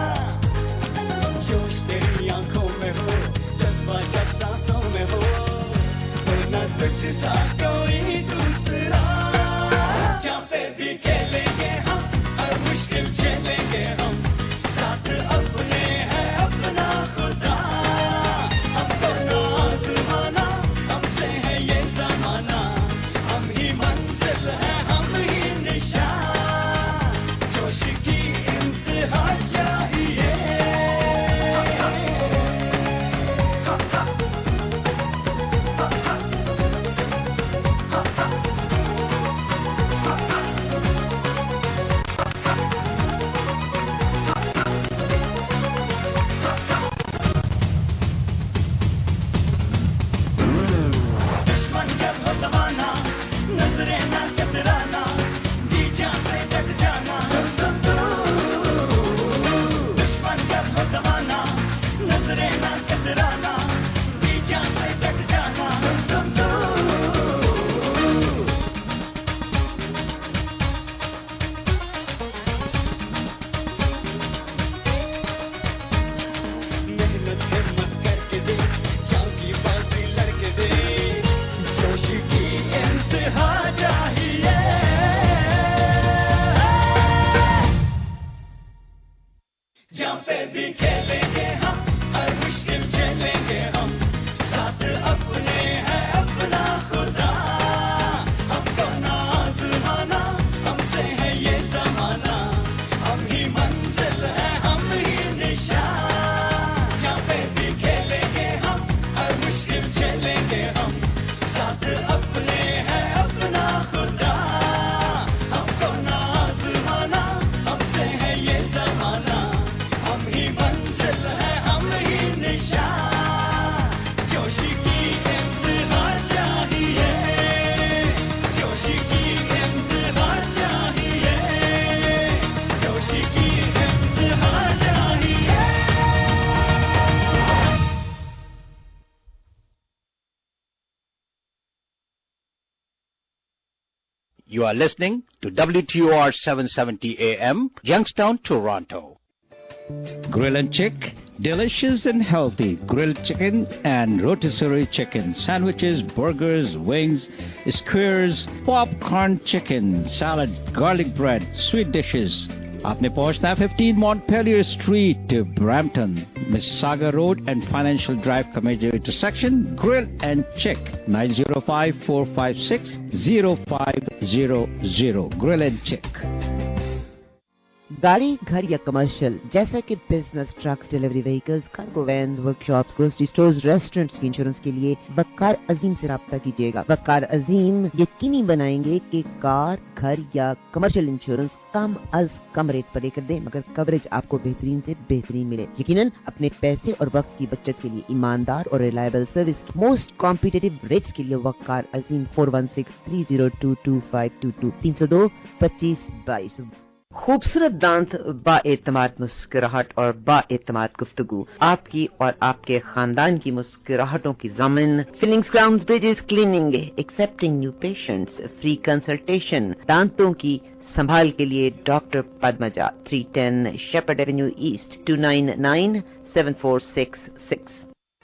Speaker 14: जोश तेरी आंखों में हो, जज्बा जब सांसों में हो, तो न तुझ सा कोई दूसरा, जहाँ पे भी खेलेंगे हम, हर मुश्किल झेलेंगे हम, साथ अपने है अपना खुदा, हमको ना आज़माना, हमसे है ये ज़माना, हम ही मंजिल है हम ही निशान, जोश की इंतहा चाहिए। दुश्मन जब हो ज़माना, नजरें ना कतराना, जी जान से डट जाना, दुश्मन जब हो ज़माना, नजरें ना कतराना, जी जान से डट जाना, मेहनत हिम्मत करके दे, जान की बाजी लड़के दे, जोश की इंतहा चाहिए, जहाँ पे भी खेलेंगे हम, हर मुश्किल झेलेंगे हम, साथ अपने है अपना खुदा, हमको ना आज़माना, हमसे है ये ज़माना, हम ही मंजिल है हम ही निशान, जहाँ पे भी खेलेंगे हम, हर मुश्किल झेलेंगे हम, साथ अपने है अपना खुदा, हमको ना आज़माना, हमसे है ये ज़माना, हम ही मंजिल है हम ही निशान, जोश की इंतहा चाहिए, जोश की इंतहा चाहिए, जोश की इंतहा चाहिए।
Speaker 5: You are listening to W T O R seven seventy A M, Youngstown, Toronto. Grill and Chick, delicious and healthy grilled chicken and rotisserie chicken, sandwiches, burgers, wings, skewers, popcorn chicken, salad, garlic bread, sweet dishes. आपने पहुंचना है fifteen Montpelier Street, Brampton, Mississauga Road and Financial Drive का major intersection. Grill and Chick, nine zero five, four five six, zero five zero zero. Grill and Chick.
Speaker 6: गाड़ी, घर या कमर्शियल जैसा कि business, trucks, delivery vehicles, cargo vans, workshops, grocery stores, restaurants की इंश्योरेंस के लिए वक्कार अजीम से राब्ता कीजिएगा। वक्कार अजीम यकीनी बनाएंगे कि कार, घर या कमर्शियल इंश्योरेंस कम अज कम रेट पर लेकर दें, मगर कवरेज आपको बेहतरीन से बेहतरीन मिले। यकीनन अपने पैसे और वक्त की बचत के लिए ईमानदार और reliable service, most competitive rates के लिए Waqar Azeem four one six three zero two two five two two तीन सौ दो पच्चीस बाईस। खूबसूरत दांत, बाएतमाद मुस्कुराहट और बाएतमाद गुफ्तगू, आपकी और आपके खानदान की मुस्कुराहटों की ज़मीन। Fillings, crowns, bridges, cleaning, accepting new patients, free consultation. दांतों की संभाल के लिए doctor Padmaja, three ten Sheppard Avenue East, two nine nine seven four six six.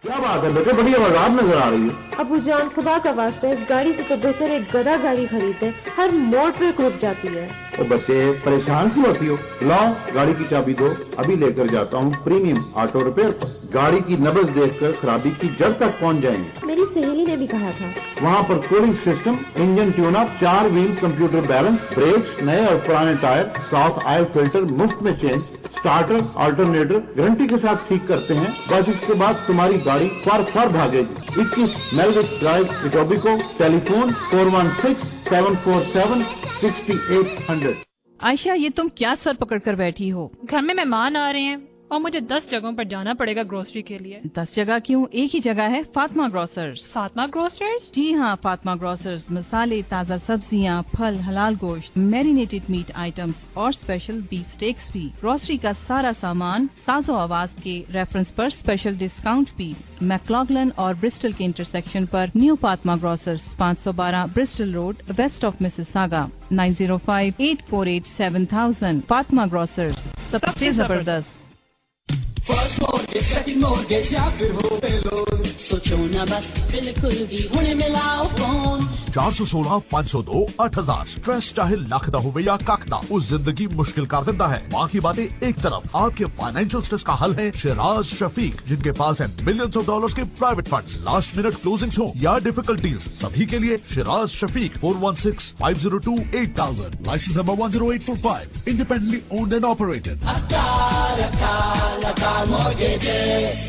Speaker 15: क्या बात है बेटे, बड़ी आवाज़ नजर आ रही है।
Speaker 16: अबू जान, खुदा का वास्ता इस गाड़ी से तो बेहतर एक गधा गाड़ी खरीदे, हर मोड़ पे रुक जाती है।
Speaker 15: ओ बच्चे, परेशान क्यों होती हो? लाओ गाड़ी की चाबी दो, अभी लेकर जाता हूँ प्रीमियम ऑटो रिपेयर पर। गाड़ी की नब्ज देखकर खराबी की जड़ तक पहुँच जाएंगे।
Speaker 16: मेरी सहेली ने भी कहा था।
Speaker 15: वहाँ पर cooling system, engine tune up, चार व्हील कंप्यूटर बैलेंस, ब्रेक्स, नए और पुराने टायर, साउथ ऑयल फिल्टर मुफ्त में चेंज, स्टार्टर अल्टरनेटर गारंटी के साथ ठीक करते हैं। बस इसके बाद तुम्हारी गाड़ी फर फर भागेगी। इक्कीस Melwich Drive, Etobicoke. Telephone four one six seven four seven sixty eight hundred.
Speaker 9: Ayesha, ये तुम क्या सर पकड़ कर बैठी हो?
Speaker 17: घर में मेहमान आ रहे हैं और मुझे दस जगहों पर जाना पड़ेगा ग्रोसरी के लिए।
Speaker 9: दस जगह क्यों, एक ही जगह है, फातिमा ग्रोसर्स।
Speaker 17: फातिमा ग्रोसर्स?
Speaker 9: जी हाँ, फातिमा ग्रोसर्स मसाले, ताज़ा सब्जियाँ, फल, हलाल गोश्त, मैरिनेटेड मीट आइटम्स और स्पेशल बीफ स्टेक्स भी। ग्रोसरी का सारा सामान साजो आवाज के रेफरेंस पर स्पेशल डिस्काउंट भी। मैक्लॉगलन और ब्रिस्टल के इंटरसेक्शन पर न्यू फातिमा ग्रोसर्स, पाँच सौ बारह Bristol Road, west of Mississauga, nine zero five eight four eight seven thousand. Fatima grocers, सबसे जबरदस्त।
Speaker 14: फर्स्ट मॉर्गेज, सेकंड मॉर्गेज या फिर हो पे लोन, सोचो ना बस, बिल्कुल भी हुने मिलाओ फोन।
Speaker 18: चार सौ सोलह पाँच सौ दो आठ हजार। स्ट्रेस चाहे लख दा होवे या कख दा, उस जिंदगी मुश्किल कर देता है। बाकी बातें एक तरफ, आपके फाइनेंशियल स्ट्रेस का हल है शिराज शफीक, जिनके पास है मिलियंस ऑफ डॉलर्स के private funds. Last minute closings हो या डिफिकल्टीज, सभी के लिए Shiraz Shafiq. Four one six five zero two eight thousand. Licence number one zero eight four five. Independently owned and operated.
Speaker 14: अकाल अकाल अकाल मॉर्गेजेस।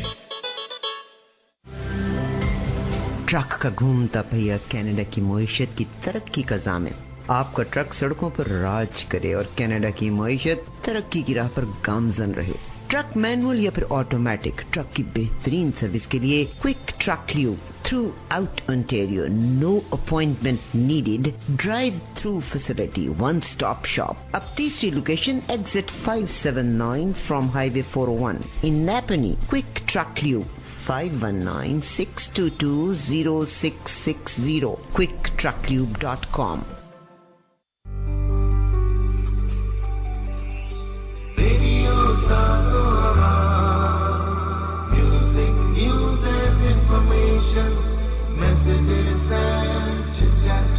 Speaker 6: ट्रक का घूमता पहिया कनाडा की मईशत की तरक्की का ज़ामिन। आपका ट्रक सड़कों पर राज करे और कनाडा की मईशत तरक्की की राह पर गामजन रहे। ट्रक मैनुअल या फिर ऑटोमेटिक, ट्रक की बेहतरीन सर्विस के लिए Quick Truck Lube throughout Ontario. No appointment needed, drive through facility, one stop shop. अब तीसरी location exit five seven nine from highway four oh one in Napanee. Quick Truck Lube five one nine six two two zero six six zero, Quick Truck Lube dot com.
Speaker 14: Music, news and information, messages and chit-chat.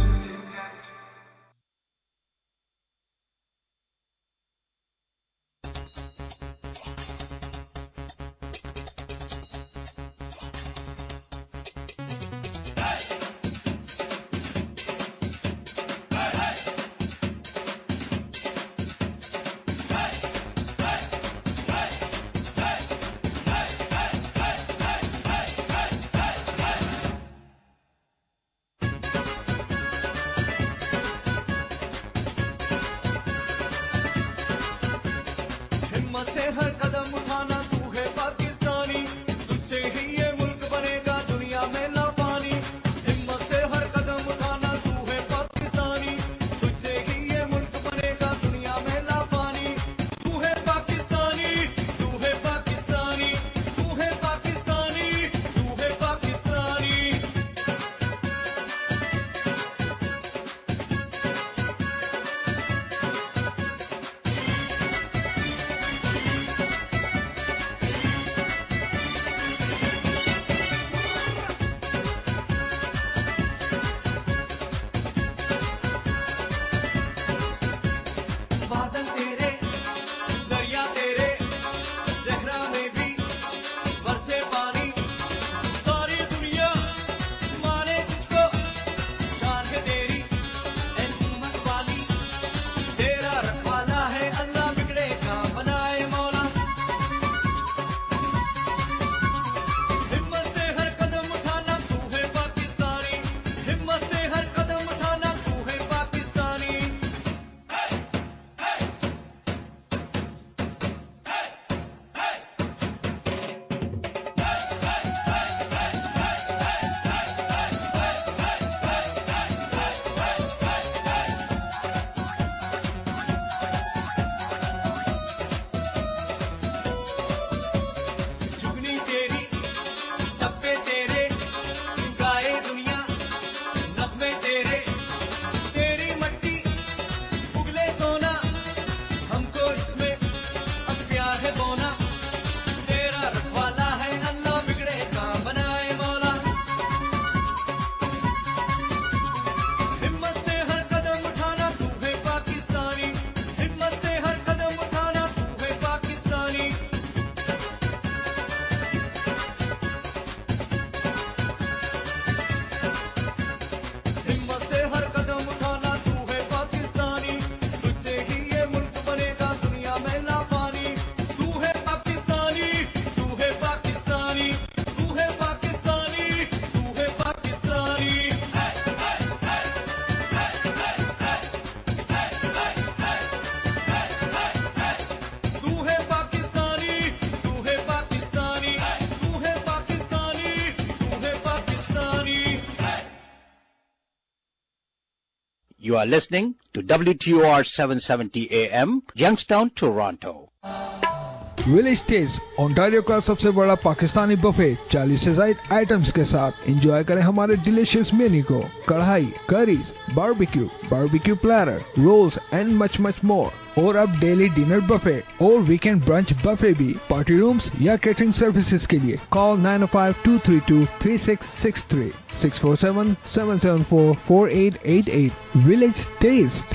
Speaker 5: You are listening to W T O R seven seventy A M, Youngstown, Toronto.
Speaker 11: Village Taste Ontario का सबसे बड़ा पाकिस्तानी बफे चालीस से ज्यादा आइटम्स के साथ एंजॉय करें हमारे डिलीशियस मेन्यू को। Karahi, curries, barbecue, barbecue platter, rolls and much much more. और अब डेली डिनर बफे और वीकेंड ब्रंच बफे भी। पार्टी रूम्स या कैटरिंग सर्विसेज के लिए call nine oh five two three two three six six three six four seven seven seven four four eight eight eight. Village Taste.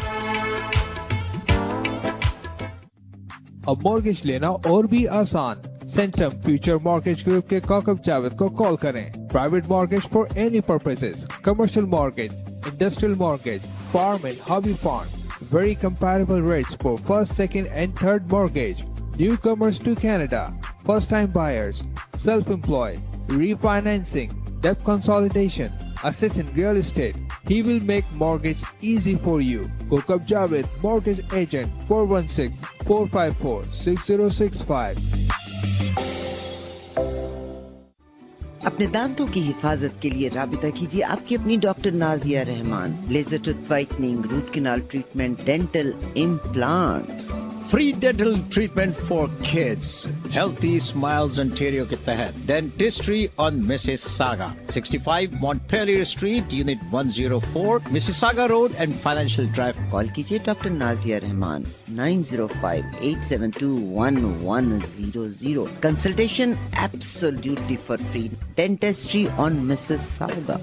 Speaker 11: अब मॉर्गेज लेना और भी आसान। सेंटम फ्यूचर मॉर्गेज ग्रुप के काकब जावेद को कॉल करें। Private mortgage for any purposes, commercial mortgage, industrial mortgage, farm and hobby fund, very comparable rates for first, second and third mortgage. Newcomers to Canada, first time buyers, self-employed, refinancing, debt consolidation, assist in real estate. He will make mortgage easy for you. Kokab Javed, mortgage agent, four one six, four five four, six zero six five.
Speaker 6: अपने दांतों की हिफाजत के लिए राबिता कीजिए आपकी अपनी doctor Nazia Rahman. Laser tooth whitening, root canal treatment, dental implants.
Speaker 5: Free dental treatment for kids. Healthy Smiles Ontario के तहत Dentistry on Mississauga, sixty-five Montpelier Street, Unit one oh four, Mississauga Road and Financial Drive.
Speaker 6: Call कीजिए doctor Nazia Rahman nine oh five, eight seven two, one one zero zero. Consultation absolutely for free. Dentistry on Mississauga.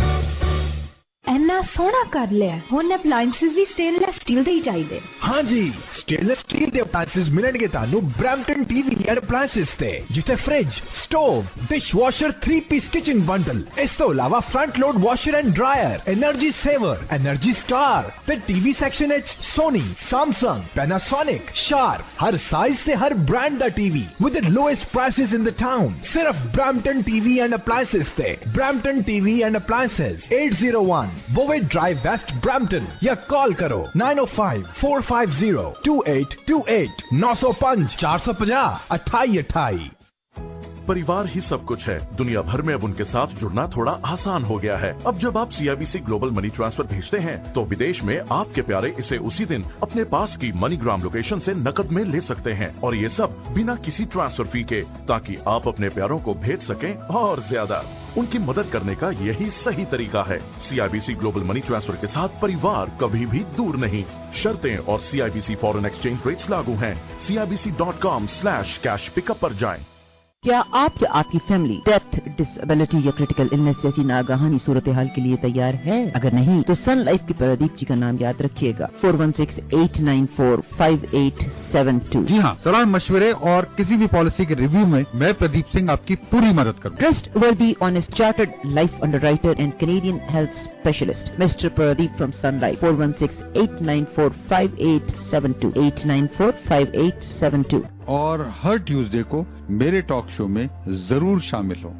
Speaker 19: ਇੰਨਾ ਸੋਹਣਾ ਕਰ ਲਿਆ। ਹੁਣ ਅਪਲਾਈਐਂਸਸ ਵੀ ਸਟੇਨਲੈਸ ਸਟੀਲ ਦੇ ਹੀ ਚਾਹੀਦੇ।
Speaker 11: हाँ जी, स्टेनलेस स्टील ਦੇ ਅਪਲਾਈਐਂਸਸ ਮਿਲਣਗੇ ਤੁਹਾਨੂੰ ਬ੍ਰੈਂਪਟਨ ਟੀਵੀ ਐਂਡ ਅਪਲਾਈਐਂਸਸ ਤੇ, ਜਿੱਥੇ fridge, stove, dishwasher, three piece kitchen bundle, ਇਸ ਤੋਂ ਇਲਾਵਾ front load washer and dryer, energy saver, energy star ਤੇ ਟੀਵੀ ਸੈਕਸ਼ਨ ਵਿੱਚ ਸੋਨੀ, ਸੈਮਸੰਗ, ਪੈਨਾਸੋਨਿਕ, ਸ਼ਾਰਪ, ਹਰ ਸਾਈਜ਼ ਤੇ ਹਰ ਬ੍ਰਾਂਡ ਦਾ TV with the lowest prices in the town. ਸਿਰਫ ਬ੍ਰੈਂਪਟਨ ਟੀਵੀ ਐਂਡ ਅਪਲਾਈਐਂਸਸ ਤੇ। Brampton TV and Appliances eight oh one Bovey Drive West, Brampton, या कॉल करो nine oh five, four five zero, two eight two eight, nine oh five, four five zero, अट्ठाई अट्ठाई।
Speaker 8: परिवार ही सब कुछ है। दुनिया भर में अब उनके साथ जुड़ना थोड़ा आसान हो गया है। अब जब आप सीआईबीसी ग्लोबल मनी ट्रांसफर भेजते हैं तो विदेश में आपके प्यारे इसे उसी दिन अपने पास की मनीग्राम लोकेशन से नकद में ले सकते हैं, और ये सब बिना किसी ट्रांसफर फी के, ताकि आप अपने प्यारों को भेज सकें और ज्यादा। उनकी मदद करने का यही सही तरीका है। सीआईबीसी ग्लोबल मनी ट्रांसफर के साथ परिवार कभी भी दूर नहीं। शर्तें और सीआईबीसी फॉरेन एक्सचेंज रेट्स लागू हैं। CIBC dot com slash cash pickup पर जाएं।
Speaker 6: क्या आप या आपकी फैमिली डेथ, डिसेबिलिटी या क्रिटिकल इलनेस जैसी नागाहानी सूरत हाल के लिए तैयार है? अगर नहीं तो सन लाइफ के प्रदीप जी का नाम याद रखिएगा, four one six, eight nine four, five eight seven two.
Speaker 20: जी हाँ, सलाह मशवरे और किसी भी पॉलिसी के रिव्यू में मैं प्रदीप सिंह आपकी पूरी मदद करूँ।
Speaker 6: Trustworthy, honest, chartered life underwriter and Canadian health specialist mister Pradeep from Sun Life, four one six, eight nine four, five eight seven two, eight nine four, five eight seven two.
Speaker 20: और हर ट्यूसडे को मेरे टॉक शो में जरूर शामिल हो।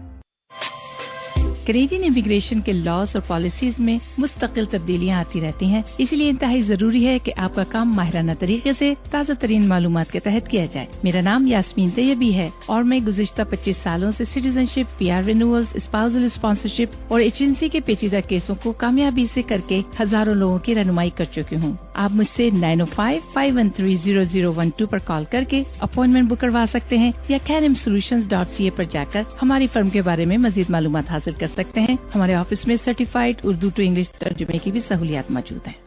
Speaker 7: कैनेडियन इमिग्रेशन के लॉज और पॉलिसीज में मुस्तकिल तब्दीलियां आती रहती हैं, इसलिए इंतहाई जरूरी है कि आपका काम माहिराना तरीके से ताज़ा तरीन मालूमात के तहत किया जाए। मेरा नाम यास्मीन तैयबी है और मैं गुज़िश्ता पच्चीस सालों से citizenship, PR renewals, spousal sponsorship और एजेंसी के पेचीदा केसों को कामयाबी से करके हजारों लोगों की रहनुमाई कर चुकी हूँ। आप मुझसे nine oh five, five one three, zero zero one two पर कॉल करके अपॉइंटमेंट बुक करवा सकते हैं, या कैनम सोल्यूशंस डॉट सी ए पर जाकर हमारी फर्म के बारे में मजीद मालूमात हासिल कर सकते हैं। हमारे ऑफिस में सर्टिफाइड उर्दू टू इंग्लिश तर्जुमे की भी सहूलियात मौजूद हैं।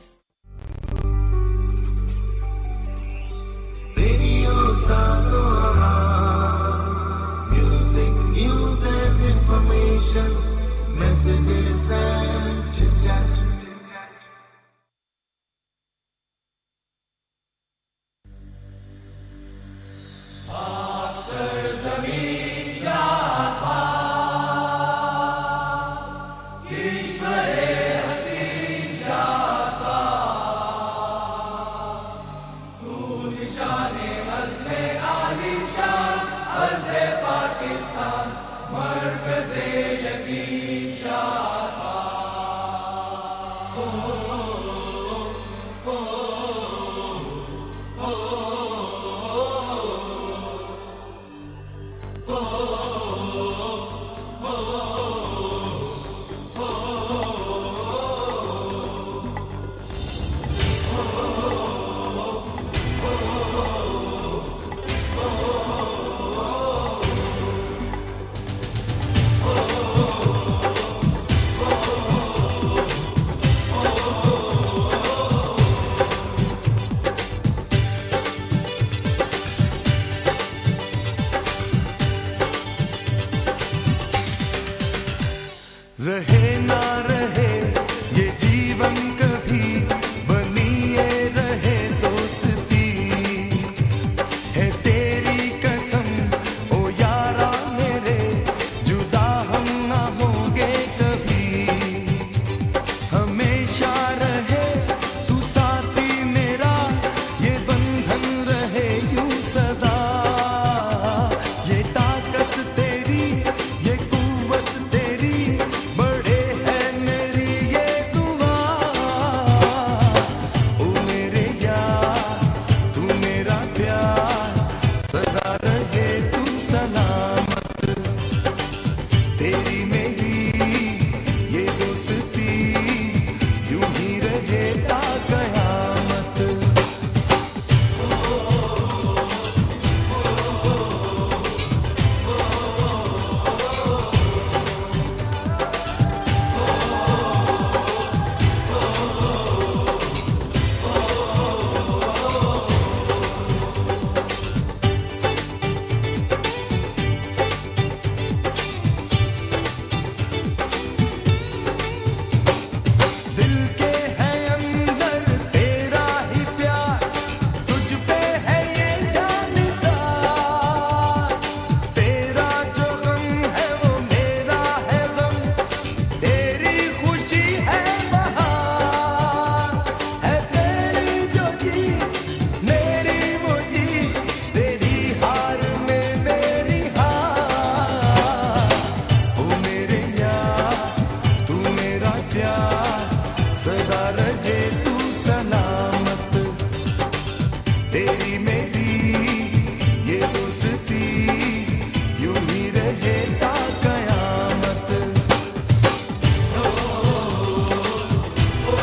Speaker 4: तेरी मेरी ये दोस्ती यूं ही रहे ता कयामत। ओ, ओ,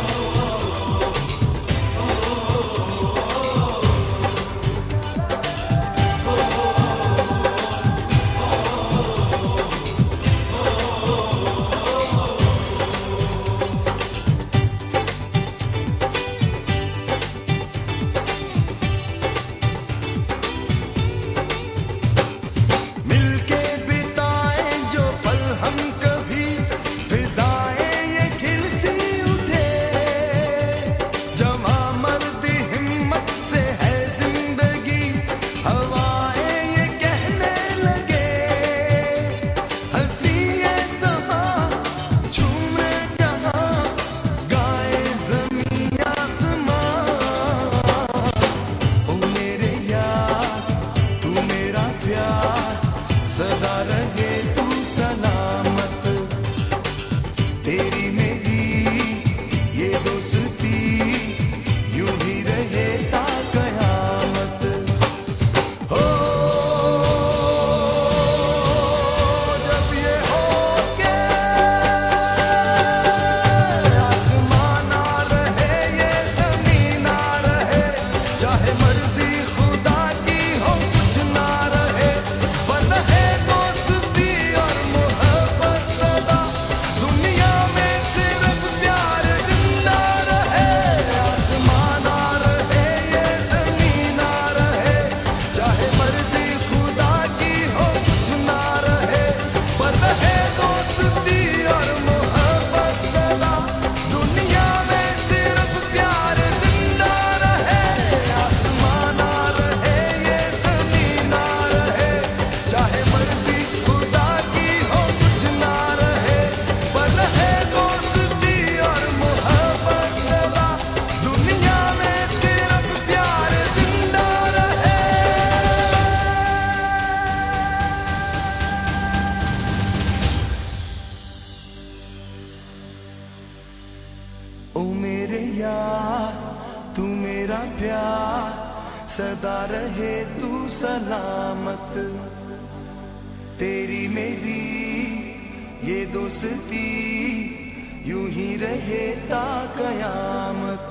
Speaker 4: मिलके बिताए जो पल हम कभी फिजाएं ये खिलती उठे, जमा मर्दी हिम्मत से है जिंदगी हवाएं ये कहने लगे, हंसी ये समा झूमे जहां गाए ज़मीं आसमां। ओ मेरे यार तू मेरा प्यार सदा रहे तू सलामत, तेरी मेरी ये दोस्ती यूं ही रहे ता कयामत। हो जब ये हो के आसमां ना रहे ये ज़मीं ना रहे, चाहे मर्जी खुदा की हो कुछ ना रहे, पर रहे दोस्ती और मोहब्बत सदा, दुनिया में सिर्फ प्यार जिंदा रहे। आसमां ना रहे ये ज़मीं ना रहे, चाहे मर्जी खुदा की हो कुछ ना रहे, पर रहे दोस्ती और मोहब्बत सदा, दुनिया में सिर्फ प्यार जिंदा रहे। आसमां ना रहे ये ज़मीं ना रहे, चाहे मर्जी खुदा की हो कुछ ना रहे, पर रहे दोस्ती और मोहब्बत सदा, दुनिया में सिर्फ प्यार जिंदा रहे। ओ मेरे यार तू मेरा प्यार सदा रहे तू सलामत, तेरी मेरी ये दोस्ती यूं ही रहे ता कयामत।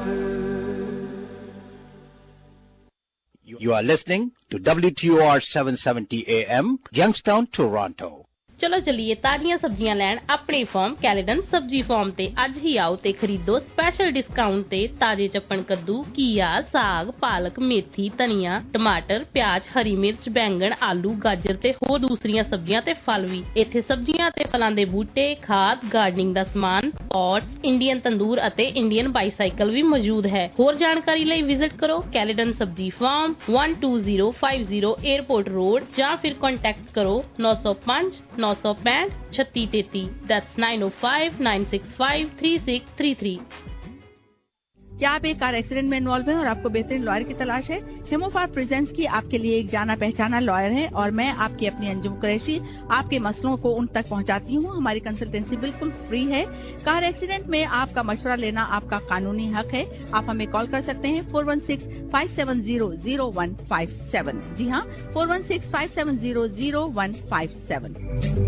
Speaker 5: You are listening to W T O R seven seventy A M, Youngstown, Toronto.
Speaker 21: ਚਲੋ ਚਲੀਏ ਤਾਜ਼ੀਆਂ ਸਬਜ਼ੀਆਂ ਲੈਣ ਆਪਣੀ ਫਾਰਮ ਕੈਲੀਡਨ ਸਬਜ਼ੀ ਫਾਰਮ ਤੇ ਅੱਜ ਹੀ ਆਓ ਤੇ ਖਰੀਦੋ ਸਪੈਸ਼ਲ ਡਿਸਕਾਊਂਟ ਤੇ ਤਾਜ਼ੇ ਚੱਪਣ ਕੱਦੂ, ਘੀਆ, ਸਾਗ, ਪਾਲਕ, ਮੇਥੀ, ਧਨੀਆ, ਟਮਾਟਰ, ਪਿਆਜ਼, ਹਰੀ ਮਿਰਚ, ਬੈਂਗਣ, ਆਲੂ, ਗਾਜਰ ਤੇ ਹੋਰ ਦੂਸਰੀਆਂ ਸਬਜ਼ੀਆਂ ਤੇ ਫਲ ਵੀ। ਇੱਥੇ ਸਬਜ਼ੀਆਂ ਤੇ ਫਲਾਂ ਦੇ ਬੂਟੇ, ਖਾਦ, ਗਾਰਡਨਿੰਗ ਦਾ ਸਮਾਨ, ਪੌਟਸ, ਇੰਡੀਅਨ ਤੰਦੂਰ ਅਤੇ ਇੰਡੀਅਨ ਬਾਈਸਾਈਕਲ ਵੀ ਮੌਜੂਦ ਹੈ। ਹੋਰ ਜਾਣਕਾਰੀ ਲਈ ਵਿਜ਼ਿਟ ਕਰੋ ਕੈਲੀਡਨ ਸਬਜ਼ੀ farm one two zero five zero Airport Road ਜਾਂ ਫਿਰ ਕੰਟੈਕਟ ਕਰੋ nine oh five nine six five thirty thirty, that's nine oh five nine six five three six three three।
Speaker 22: क्या आप एक कार एक्सीडेंट में इन्वॉल्व हैं और आपको बेहतरीन लॉयर की तलाश है? हेमोफार प्रेजेंट्स की आपके लिए एक जाना पहचाना लॉयर है और मैं आपकी अपनी अंजुम कुरैशी आपके मसलों को उन तक पहुंचाती हूं। हमारी कंसल्टेंसी बिल्कुल फ्री है। कार एक्सीडेंट में आपका मशवरा लेना आपका कानूनी हक है। आप हमें कॉल कर सकते हैं four one six five seven zero zero one five seven। जी हाँ, four one six five seven zero zero one five seven।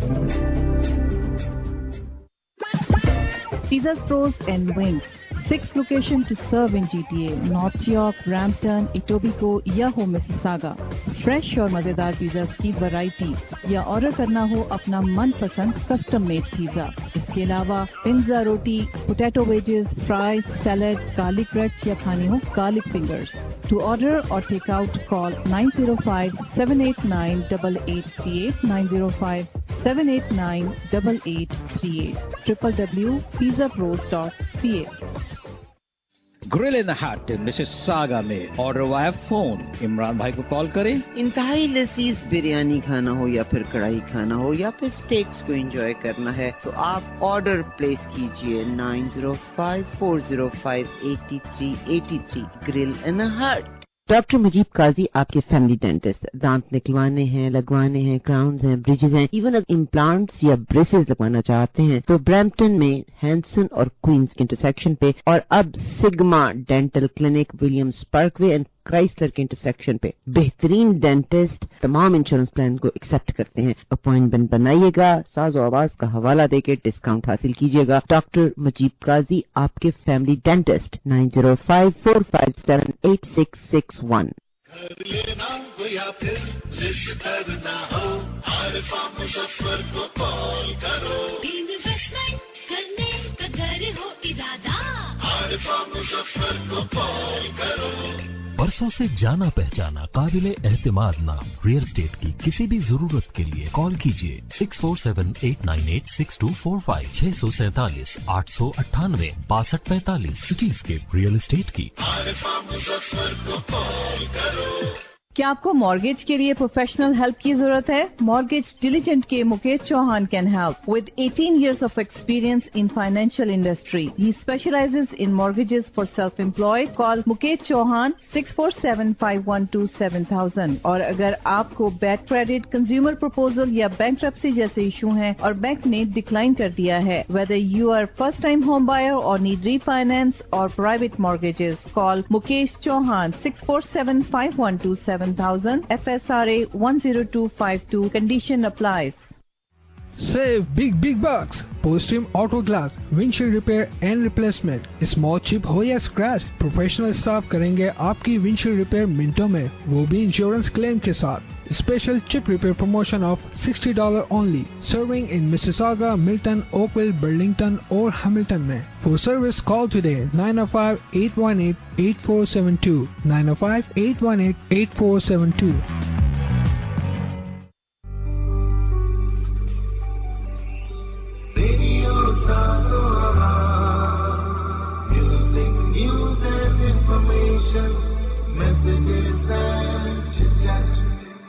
Speaker 9: Pizzas Pros and Wings, six locations to serve in G T A, North York, Brampton, Etobicoke या हो Mississauga। फ्रेश और मजेदार पिज़्ज़ास की वैरायटी या ऑर्डर करना हो अपना मनपसंद कस्टम मेड पिज़्ज़ा। इसके अलावा पिज़्ज़ा, रोटी, potato wedges, fries, salad, garlic breads या खानी हो garlic fingers. To order or take out, call nine zero five seven eight nine eight eight three eight, nine zero five seven eight nine eight eight three eight, w w w dot pizza pros dot c a।
Speaker 5: Grill in the Hut Mississauga में ऑर्डर वाया फोन। इमरान भाई को कॉल करें।
Speaker 6: इंतहाई लजीज बिरयानी खाना हो या फिर कढ़ाई खाना हो या फिर स्टेक्स को एंजॉय करना है तो आप ऑर्डर प्लेस कीजिए nine zero five four zero five eight three eight three। Grill in the Hut. Doctor Mujeeb Qazi आपके फैमिली डेंटिस्ट। दांत निकलवाने हैं, लगवाने हैं, क्राउन्स हैं, ब्रिजेस हैं, इवन अगर इम्प्लांट्स या ब्रेसेस लगवाना चाहते हैं तो ब्रैम्पटन में हैंसन और क्वींस के इंटरसेक्शन पे और अब Sigma Dental Clinic, Williams Parkway and Chrysler के इंटरसेक्शन पे। बेहतरीन डेंटिस्ट, तमाम इंश्योरेंस प्लान को एक्सेप्ट करते हैं। अपॉइंटमेंट बनाइएगा, साज और आवाज का हवाला देके डिस्काउंट हासिल कीजिएगा। डॉक्टर मजीब काजी, आपके family dentist, nine zero five four five seven eight six six one.
Speaker 14: घर लेना हो या फिर लिस्ट करना हो, आरिफा मुजफ्फर को कॉल करो। इन्वेस्टमेंट करने का घर हो इरादा, आरिफा मुजफ्फर को कॉल करो।
Speaker 1: बरसों से जाना पहचाना काबिले एहतिमाद नाम रियल एस्टेट की किसी भी जरूरत के लिए कॉल कीजिए six four seven eight nine eight six two four five छह सौ सैतालीस आठ सौ अट्ठानवे बासठ पैंतालीस सिटीस्केप रियल एस्टेट की।
Speaker 14: आरिफा मुजफ्फर को कॉल करो।
Speaker 9: क्या आपको मॉर्गेज के लिए प्रोफेशनल हेल्प की जरूरत है? मॉर्गेज डिलीजेंट के Mukesh Chauhan can help with eighteen years of experience in financial industry. He specializes in mortgages for self-employed. Call Mukesh Chauhan six four seven five one two seven thousand. और अगर आपको बैड क्रेडिट, कंज्यूमर प्रपोजल या बैंकरप्सी जैसे इशू हैं और बैंक ने डिक्लाइन कर दिया है, whether you are first time home buyer or need refinance or private mortgages, call Mukesh Chauhan six four seven five one two seven thousand, F S R A one zero two five two. Condition applies.
Speaker 2: Save big big bucks. Post-trim auto glass, windshield repair and replacement. Small chip हो या scratch, प्रोफेशनल स्टाफ करेंगे आपकी windshield repair मिनटों में, वो भी इंश्योरेंस क्लेम के साथ। Special chip repair promotion of sixty dollars only. Serving in Mississauga, Milton, Oakville, Burlington और Hamilton में. For service, call today nine oh five, eight one eight, eight four seven two. nine oh five, eight one eight, eight four seven two.
Speaker 14: Radio Satora, music, news and information, messages and chit-chat.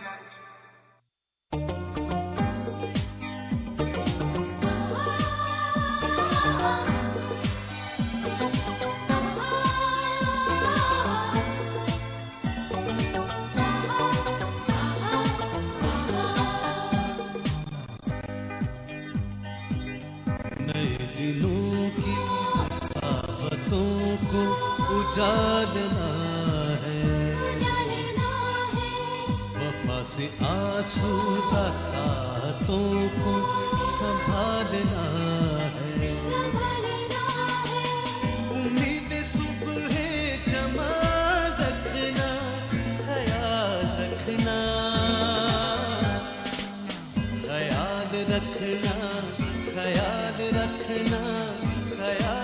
Speaker 4: उजालना है, वफा से आंसू सातों को संभालना है, उम्मीद सुबह जमा रखना, ख्याल रखना, ख्याल रखना, ख्याल रखना, ख्याल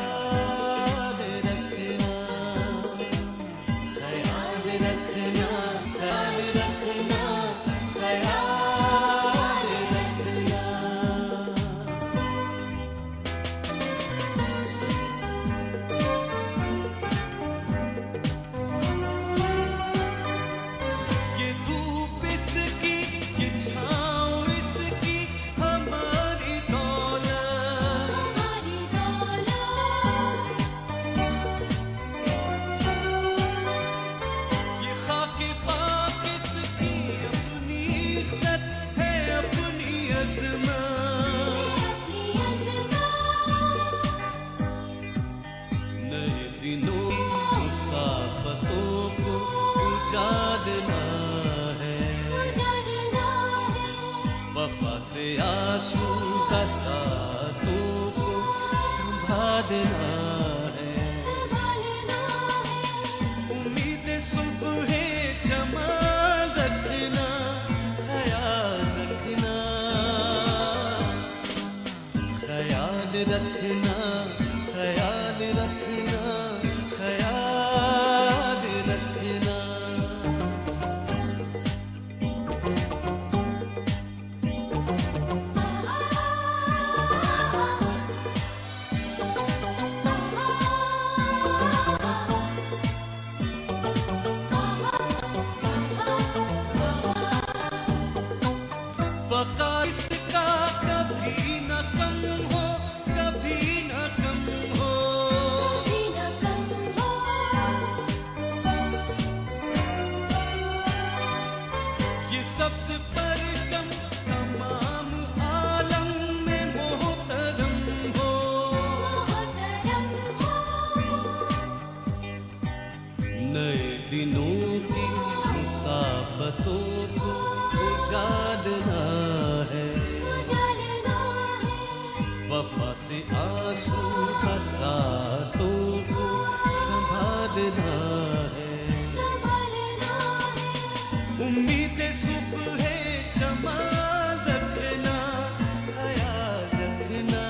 Speaker 4: उम्मीदें सुबह जमा रखना, ख्याल रखना,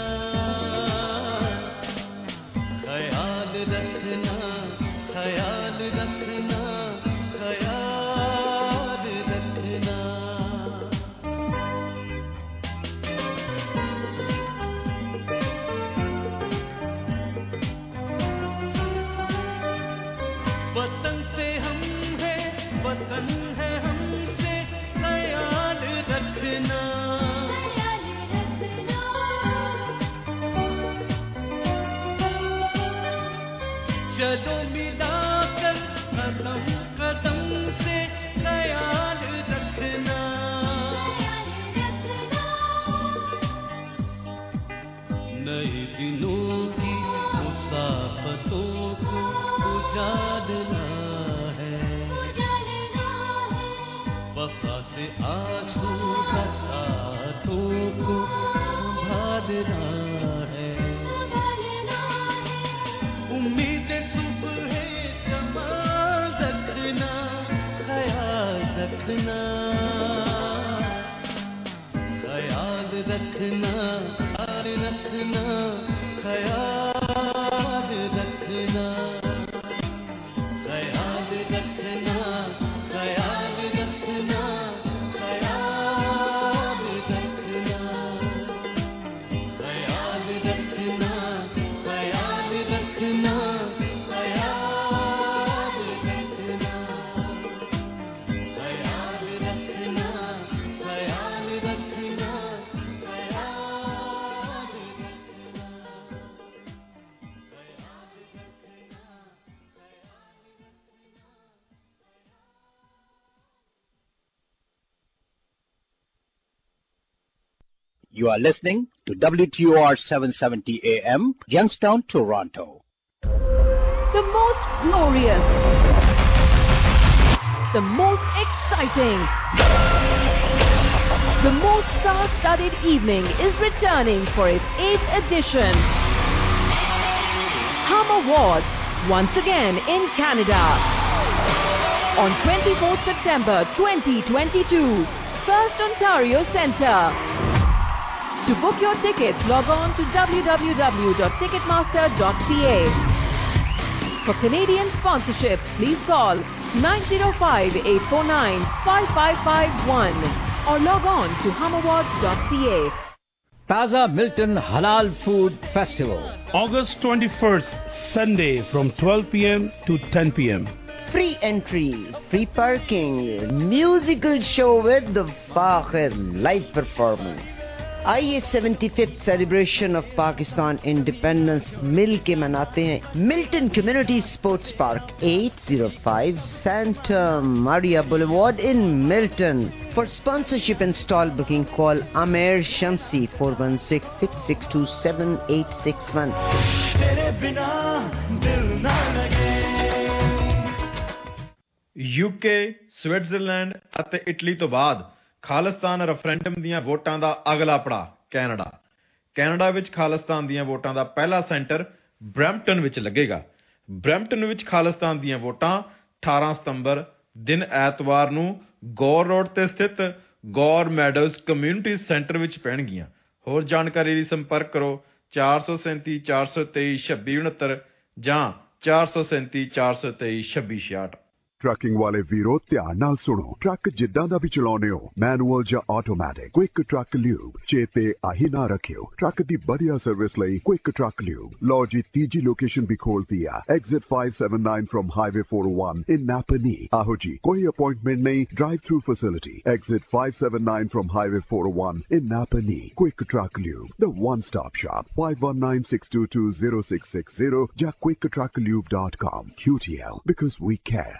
Speaker 4: ख्याल रखना, ख्याल रखना, ख्याल रखना। वतन से हम है, वतन है हमसे, ख्याल रखना, चलो मिलाकर कदम कदम से, ख्याल रखना, नए दिनों की मुसाफतों को उजालना है, वफा से आंसू बरसातों को संभालना है, उम्मीदें सुबह जमा रखना, ख्याल रखना, ख्याल रखना, ख्याल रखना, ख्याल रखना, ख्याल रखना, ख्याल रखना, ख्याल रखना, ख्याल रखना, ख्याल रखना, ख्याल रखना, ख्याल रखना, ख्याल रखना,
Speaker 5: You are listening to W T O R seven seventy A M, Youngstown, Toronto.
Speaker 9: The most glorious, the most exciting, the most star-studded evening is returning for its eighth edition. Hum Awards, once again in Canada. On twenty-fourth September twenty twenty-two, First Ontario Centre. To book your tickets, log on to w w w dot ticketmaster dot c a. For Canadian sponsorship, please call nine zero five, eight four nine, five five five one or log on to hum awards dot c a.
Speaker 5: Taza Milton Halal Food Festival.
Speaker 12: August twenty-first, Sunday from twelve p m to ten p m
Speaker 6: Free entry, free parking, musical show with the Fakhir live performance. आइए seventy fifth celebration of Pakistan independence मिल के मनाते हैं Milton community sports park eight oh five Santa Maria Boulevard in Milton. For sponsorship and stall booking, call Amer Shamsi four one six, six six two, seven eight six one.
Speaker 4: तेरे बिना दिल ना लगे।
Speaker 13: ਯੂਕੇ, ਸਵਿਟਜ਼ਰਲੈਂਡ ਅਤੇ ਇਟਲੀ ਤੋਂ ਬਾਅਦ ਖਾਲਿਸਤਾਨ ਰੈਫਰੈਂਡਮ ਦੀਆਂ ਵੋਟਾਂ ਦਾ ਅਗਲਾ ਪੜਾਅ ਕੈਨੇਡਾ। ਕੈਨੇਡਾ ਵਿੱਚ ਖਾਲਿਸਤਾਨ ਦੀਆਂ ਵੋਟਾਂ ਦਾ ਪਹਿਲਾ ਸੈਂਟਰ ਬਰੈਂਪਟਨ ਵਿੱਚ ਲੱਗੇਗਾ। ਬਰੈਂਪਟਨ ਵਿੱਚ ਖਾਲਿਸਤਾਨ ਦੀਆਂ ਵੋਟਾਂ ਅਠਾਰਾਂ ਸਤੰਬਰ ਦਿਨ ਐਤਵਾਰ ਨੂੰ ਗੌਰ ਰੋਡ ਤੇ ਸਥਿਤ ਗੌਰ ਮੈਡੋਜ਼ ਕਮਿਊਨਿਟੀ ਸੈਂਟਰ ਵਿੱਚ ਪੈਣਗੀਆਂ। ਹੋਰ ਜਾਣਕਾਰੀ ਲਈ ਸੰਪਰਕ ਕਰੋ ਚਾਰ ਸੌ ਸੈਂਤੀ, ਚਾਰ ਸੌ ਤੇਈ, ਛੱਬੀ ਉਣੱਤਰ ਜਾਂ ਚਾਰ ਸੌ ਸੈਂਤੀ, ਚਾਰ ਸੌ ਤੇਈ, ਛੱਬੀ ਛਿਆਹਠ।
Speaker 3: ਟਰੱਕਿੰਗ ਵਾਲੇ ਵੀਰੋ ਧਿਆਨ ਨਾਲ ਸੁਣੋ। ਟਰੱਕ ਜਿੱਦਾਂ ਦਾ ਵੀ ਚਲਾਉਂਦੇ ਹੋ, ਮੈਨੂਅਲ ਜਾਂ ਆਟੋਮੈਟਿਕ, ਕੁਇਕ ਟਰੱਕ ਲਿਊਬ ਚੇਤੇ ਆਹੀ ਨਾ ਰੱਖਿਓ। ਟਰੱਕ ਦੀ ਵਧੀਆ ਸਰਵਿਸ ਲਈ ਕੁਇਕ ਟਰੱਕ ਲਿਊਬ। ਲਓ ਜੀ ਤੀਜੀ ਲੋਕੇਸ਼ਨ ਵੀ ਖੋਲਤੀ ਆ, exit five seventy-nine from highway four oh one in Napanee. ਆਹੋ ਜੀ, ਕੋਈ ਅਪਾਇੰਟਮੈਂਟ ਨਹੀਂ, drive through facility. Exit five seventy-nine from highway four oh one in Napanee. Quick truck lube, the one stop shop, five one nine, six two two, zero six six zero ਜਾਂ quick truck lube dot com. Q T L, because we care.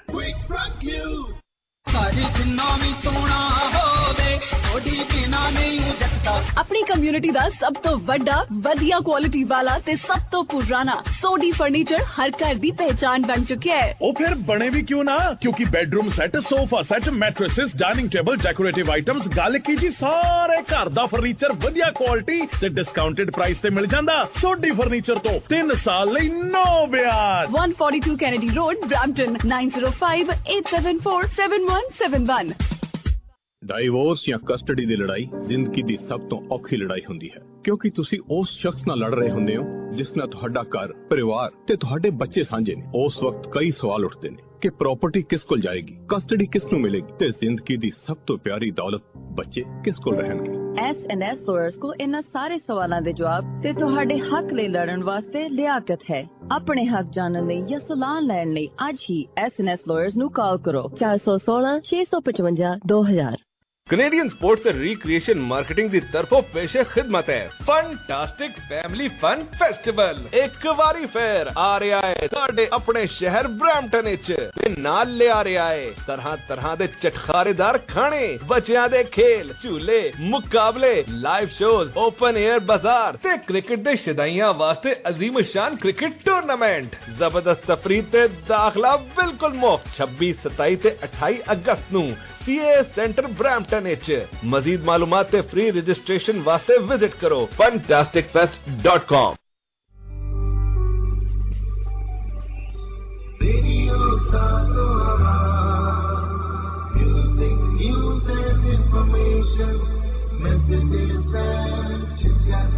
Speaker 14: ਸਾਰੀ ਜਿੰਨਾ ਵੀ ਸੋਹਣਾ ਹੋਵੇ ਥੋੜੀ ਬਿਨਾ ਨਹੀਂ ਜੱਟ
Speaker 10: अपनी कम्युनिटी दा सब तो वड्डा वधिया क्वालिटी वाला ते सब तो पुराना सोडी फर्नीचर हर घर दी पहचान बन चुका है।
Speaker 8: ओ फिर बने भी क्यों ना, क्योंकि bedroom set, sofa set, mattresses, dining table, decorative items, गल की जी सारे घर दा फर्नीचर वधिया क्वालिटी ते डिस्काउंटेड प्राइस ते मिल जांदा। सोडी फर्नीचर तो तीन साल लई नो ब्याज।
Speaker 10: one forty-two Kennedy Road, Brampton, nine zero five eight seven four seven one seven one।
Speaker 16: Divorce ਜਾਂ ਕਸਟਡੀ ਦੀ ਲੜਾਈ ਜ਼ਿੰਦਗੀ ਦੀ ਸਭ ਤੋਂ ਔਖੀ ਲੜਾਈ ਹੁੰਦੀ ਹੈ, ਕਿਉਂਕਿ ਤੁਸੀਂ ਉਸ ਸ਼ਖਸ ਨਾਲ ਲੜ ਰਹੇ ਹੁੰਦੇ ਹੋ ਜਿਸ ਨਾਲ ਤੁਹਾਡਾ ਘਰ, ਪਰਿਵਾਰ ਤੇ ਤੁਹਾਡੇ ਬੱਚੇ ਸਾਂਝੇ ਨੇ। ਉਸ ਵਕਤ ਕਈ ਸਵਾਲ ਉੱਠਦੇ ਨੇ ਕਿ ਪ੍ਰਾਪਰਟੀ ਕਿਸ ਕੋਲ ਜਾਏਗੀ, ਕਸਟਡੀ ਕਿਸ ਨੂੰ ਮਿਲੇਗੀ ਤੇ ਜ਼ਿੰਦਗੀ ਦੀ ਸਭ ਤੋਂ ਪਿਆਰੀ ਦੌਲਤ ਬੱਚੇ ਕਿਸ ਕੋਲ ਰਹਿਣਗੇ।
Speaker 9: ਐਸ ਐਂਡ ਐਸ ਲਾਇਰਸ ਕੋ ਇਹਨਾਂ ਸਾਰੇ ਸਵਾਲਾਂ ਦੇ ਜਵਾਬ ਤੇ ਤੁਹਾਡੇ ਹੱਕ ਲਈ ਲੜਨ ਵਾਸਤੇ ਲਿਆਕਤ ਹੈ। ਆਪਣੇ ਹੱਕ ਜਾਣਨ ਲਈ ਜਾਂ ਸਲਾਹ ਲੈਣ ਲਈ ਅੱਜ ਹੀ ਐਸ ਐਂਡ ਐਸ ਲਾਇਰਸ ਨੂੰ ਕਾਲ ਕਰੋ ਚਾਰ ਸੌ ਸੋਲਾਂ ਛੇ ਸੌ ਪਚਵੰਜਾ ਦੋ ਹਜ਼ਾਰ।
Speaker 23: कनेडियन स्पोर्ट्स ਤੇ ਰੀਕ੍ਰੀਏਸ਼ਨ ਮਾਰਕੀਟਿੰਗ ਦੀ ਤਰਫੋਂ ਪੇਸ਼ੇ ਖਿਦਮਤ ਹੈ ਫੈਂਟਾਸਟਿਕ ਫੈਮਿਲੀ ਫਨ ਫੈਸਟੀਵਲ। ਇੱਕ ਵਾਰੀ ਫੇਰ ਆ ਰਿਹਾ ਹੈ ਤੁਹਾਡੇ ਆਪਣੇ ਸ਼ਹਿਰ ਬਰੈਂਪਟਨ ਵਿੱਚ ਤੇ ਨਾਲ ਲਿਆ ਰਿਹਾ ਹੈ ਤਰ੍ਹਾਂ ਤਰ੍ਹਾਂ ਦੇ ਚਟਖਾਰੇਦਾਰ ਖਾਣੇ, ਬੱਚਿਆਂ ਦੇ ਖੇਲ, ਝੂਲੇ, ਮੁਕਾਬਲੇ, ਲਾਈਵ ਸ਼ੋਜ਼, ਓਪਨ 에ਅਰ ਬਾਜ਼ਾਰ ਤੇ ਕ੍ਰਿਕਟ ਦੇ ਸ਼ਦਾਈਆਂ ਵਾਸਤੇ ਅਜ਼ੀਮ ਸ਼ਾਨ ਕ੍ਰਿਕਟ ਟੂਰਨਾਮੈਂਟ। ਜ਼ਬਰਦਸਤ ਤਫਰੀਹ ਤੇ ਦਾਖਲਾ ਬਿਲਕੁਲ ਮੁਫਤ ਛੱਬੀ, ਸਤਾਈ ਤੇ ਅਠਾਈ ਅਗਸਤ ਨੂੰ सी ए सेंटर ब्रैम्पटन विच। मजीद मालूमात ते फ्री रजिस्ट्रेशन वास्ते विजिट करो fantastic fest dot com.
Speaker 14: Music, news and information, messages and chit-chat.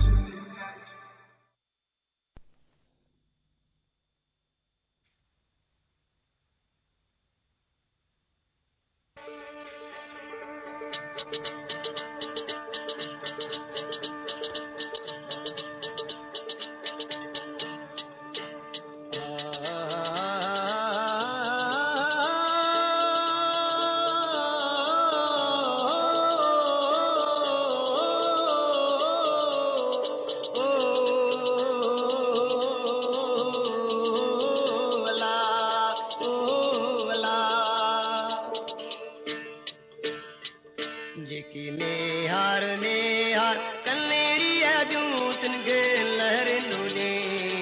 Speaker 24: जिकी ने हारने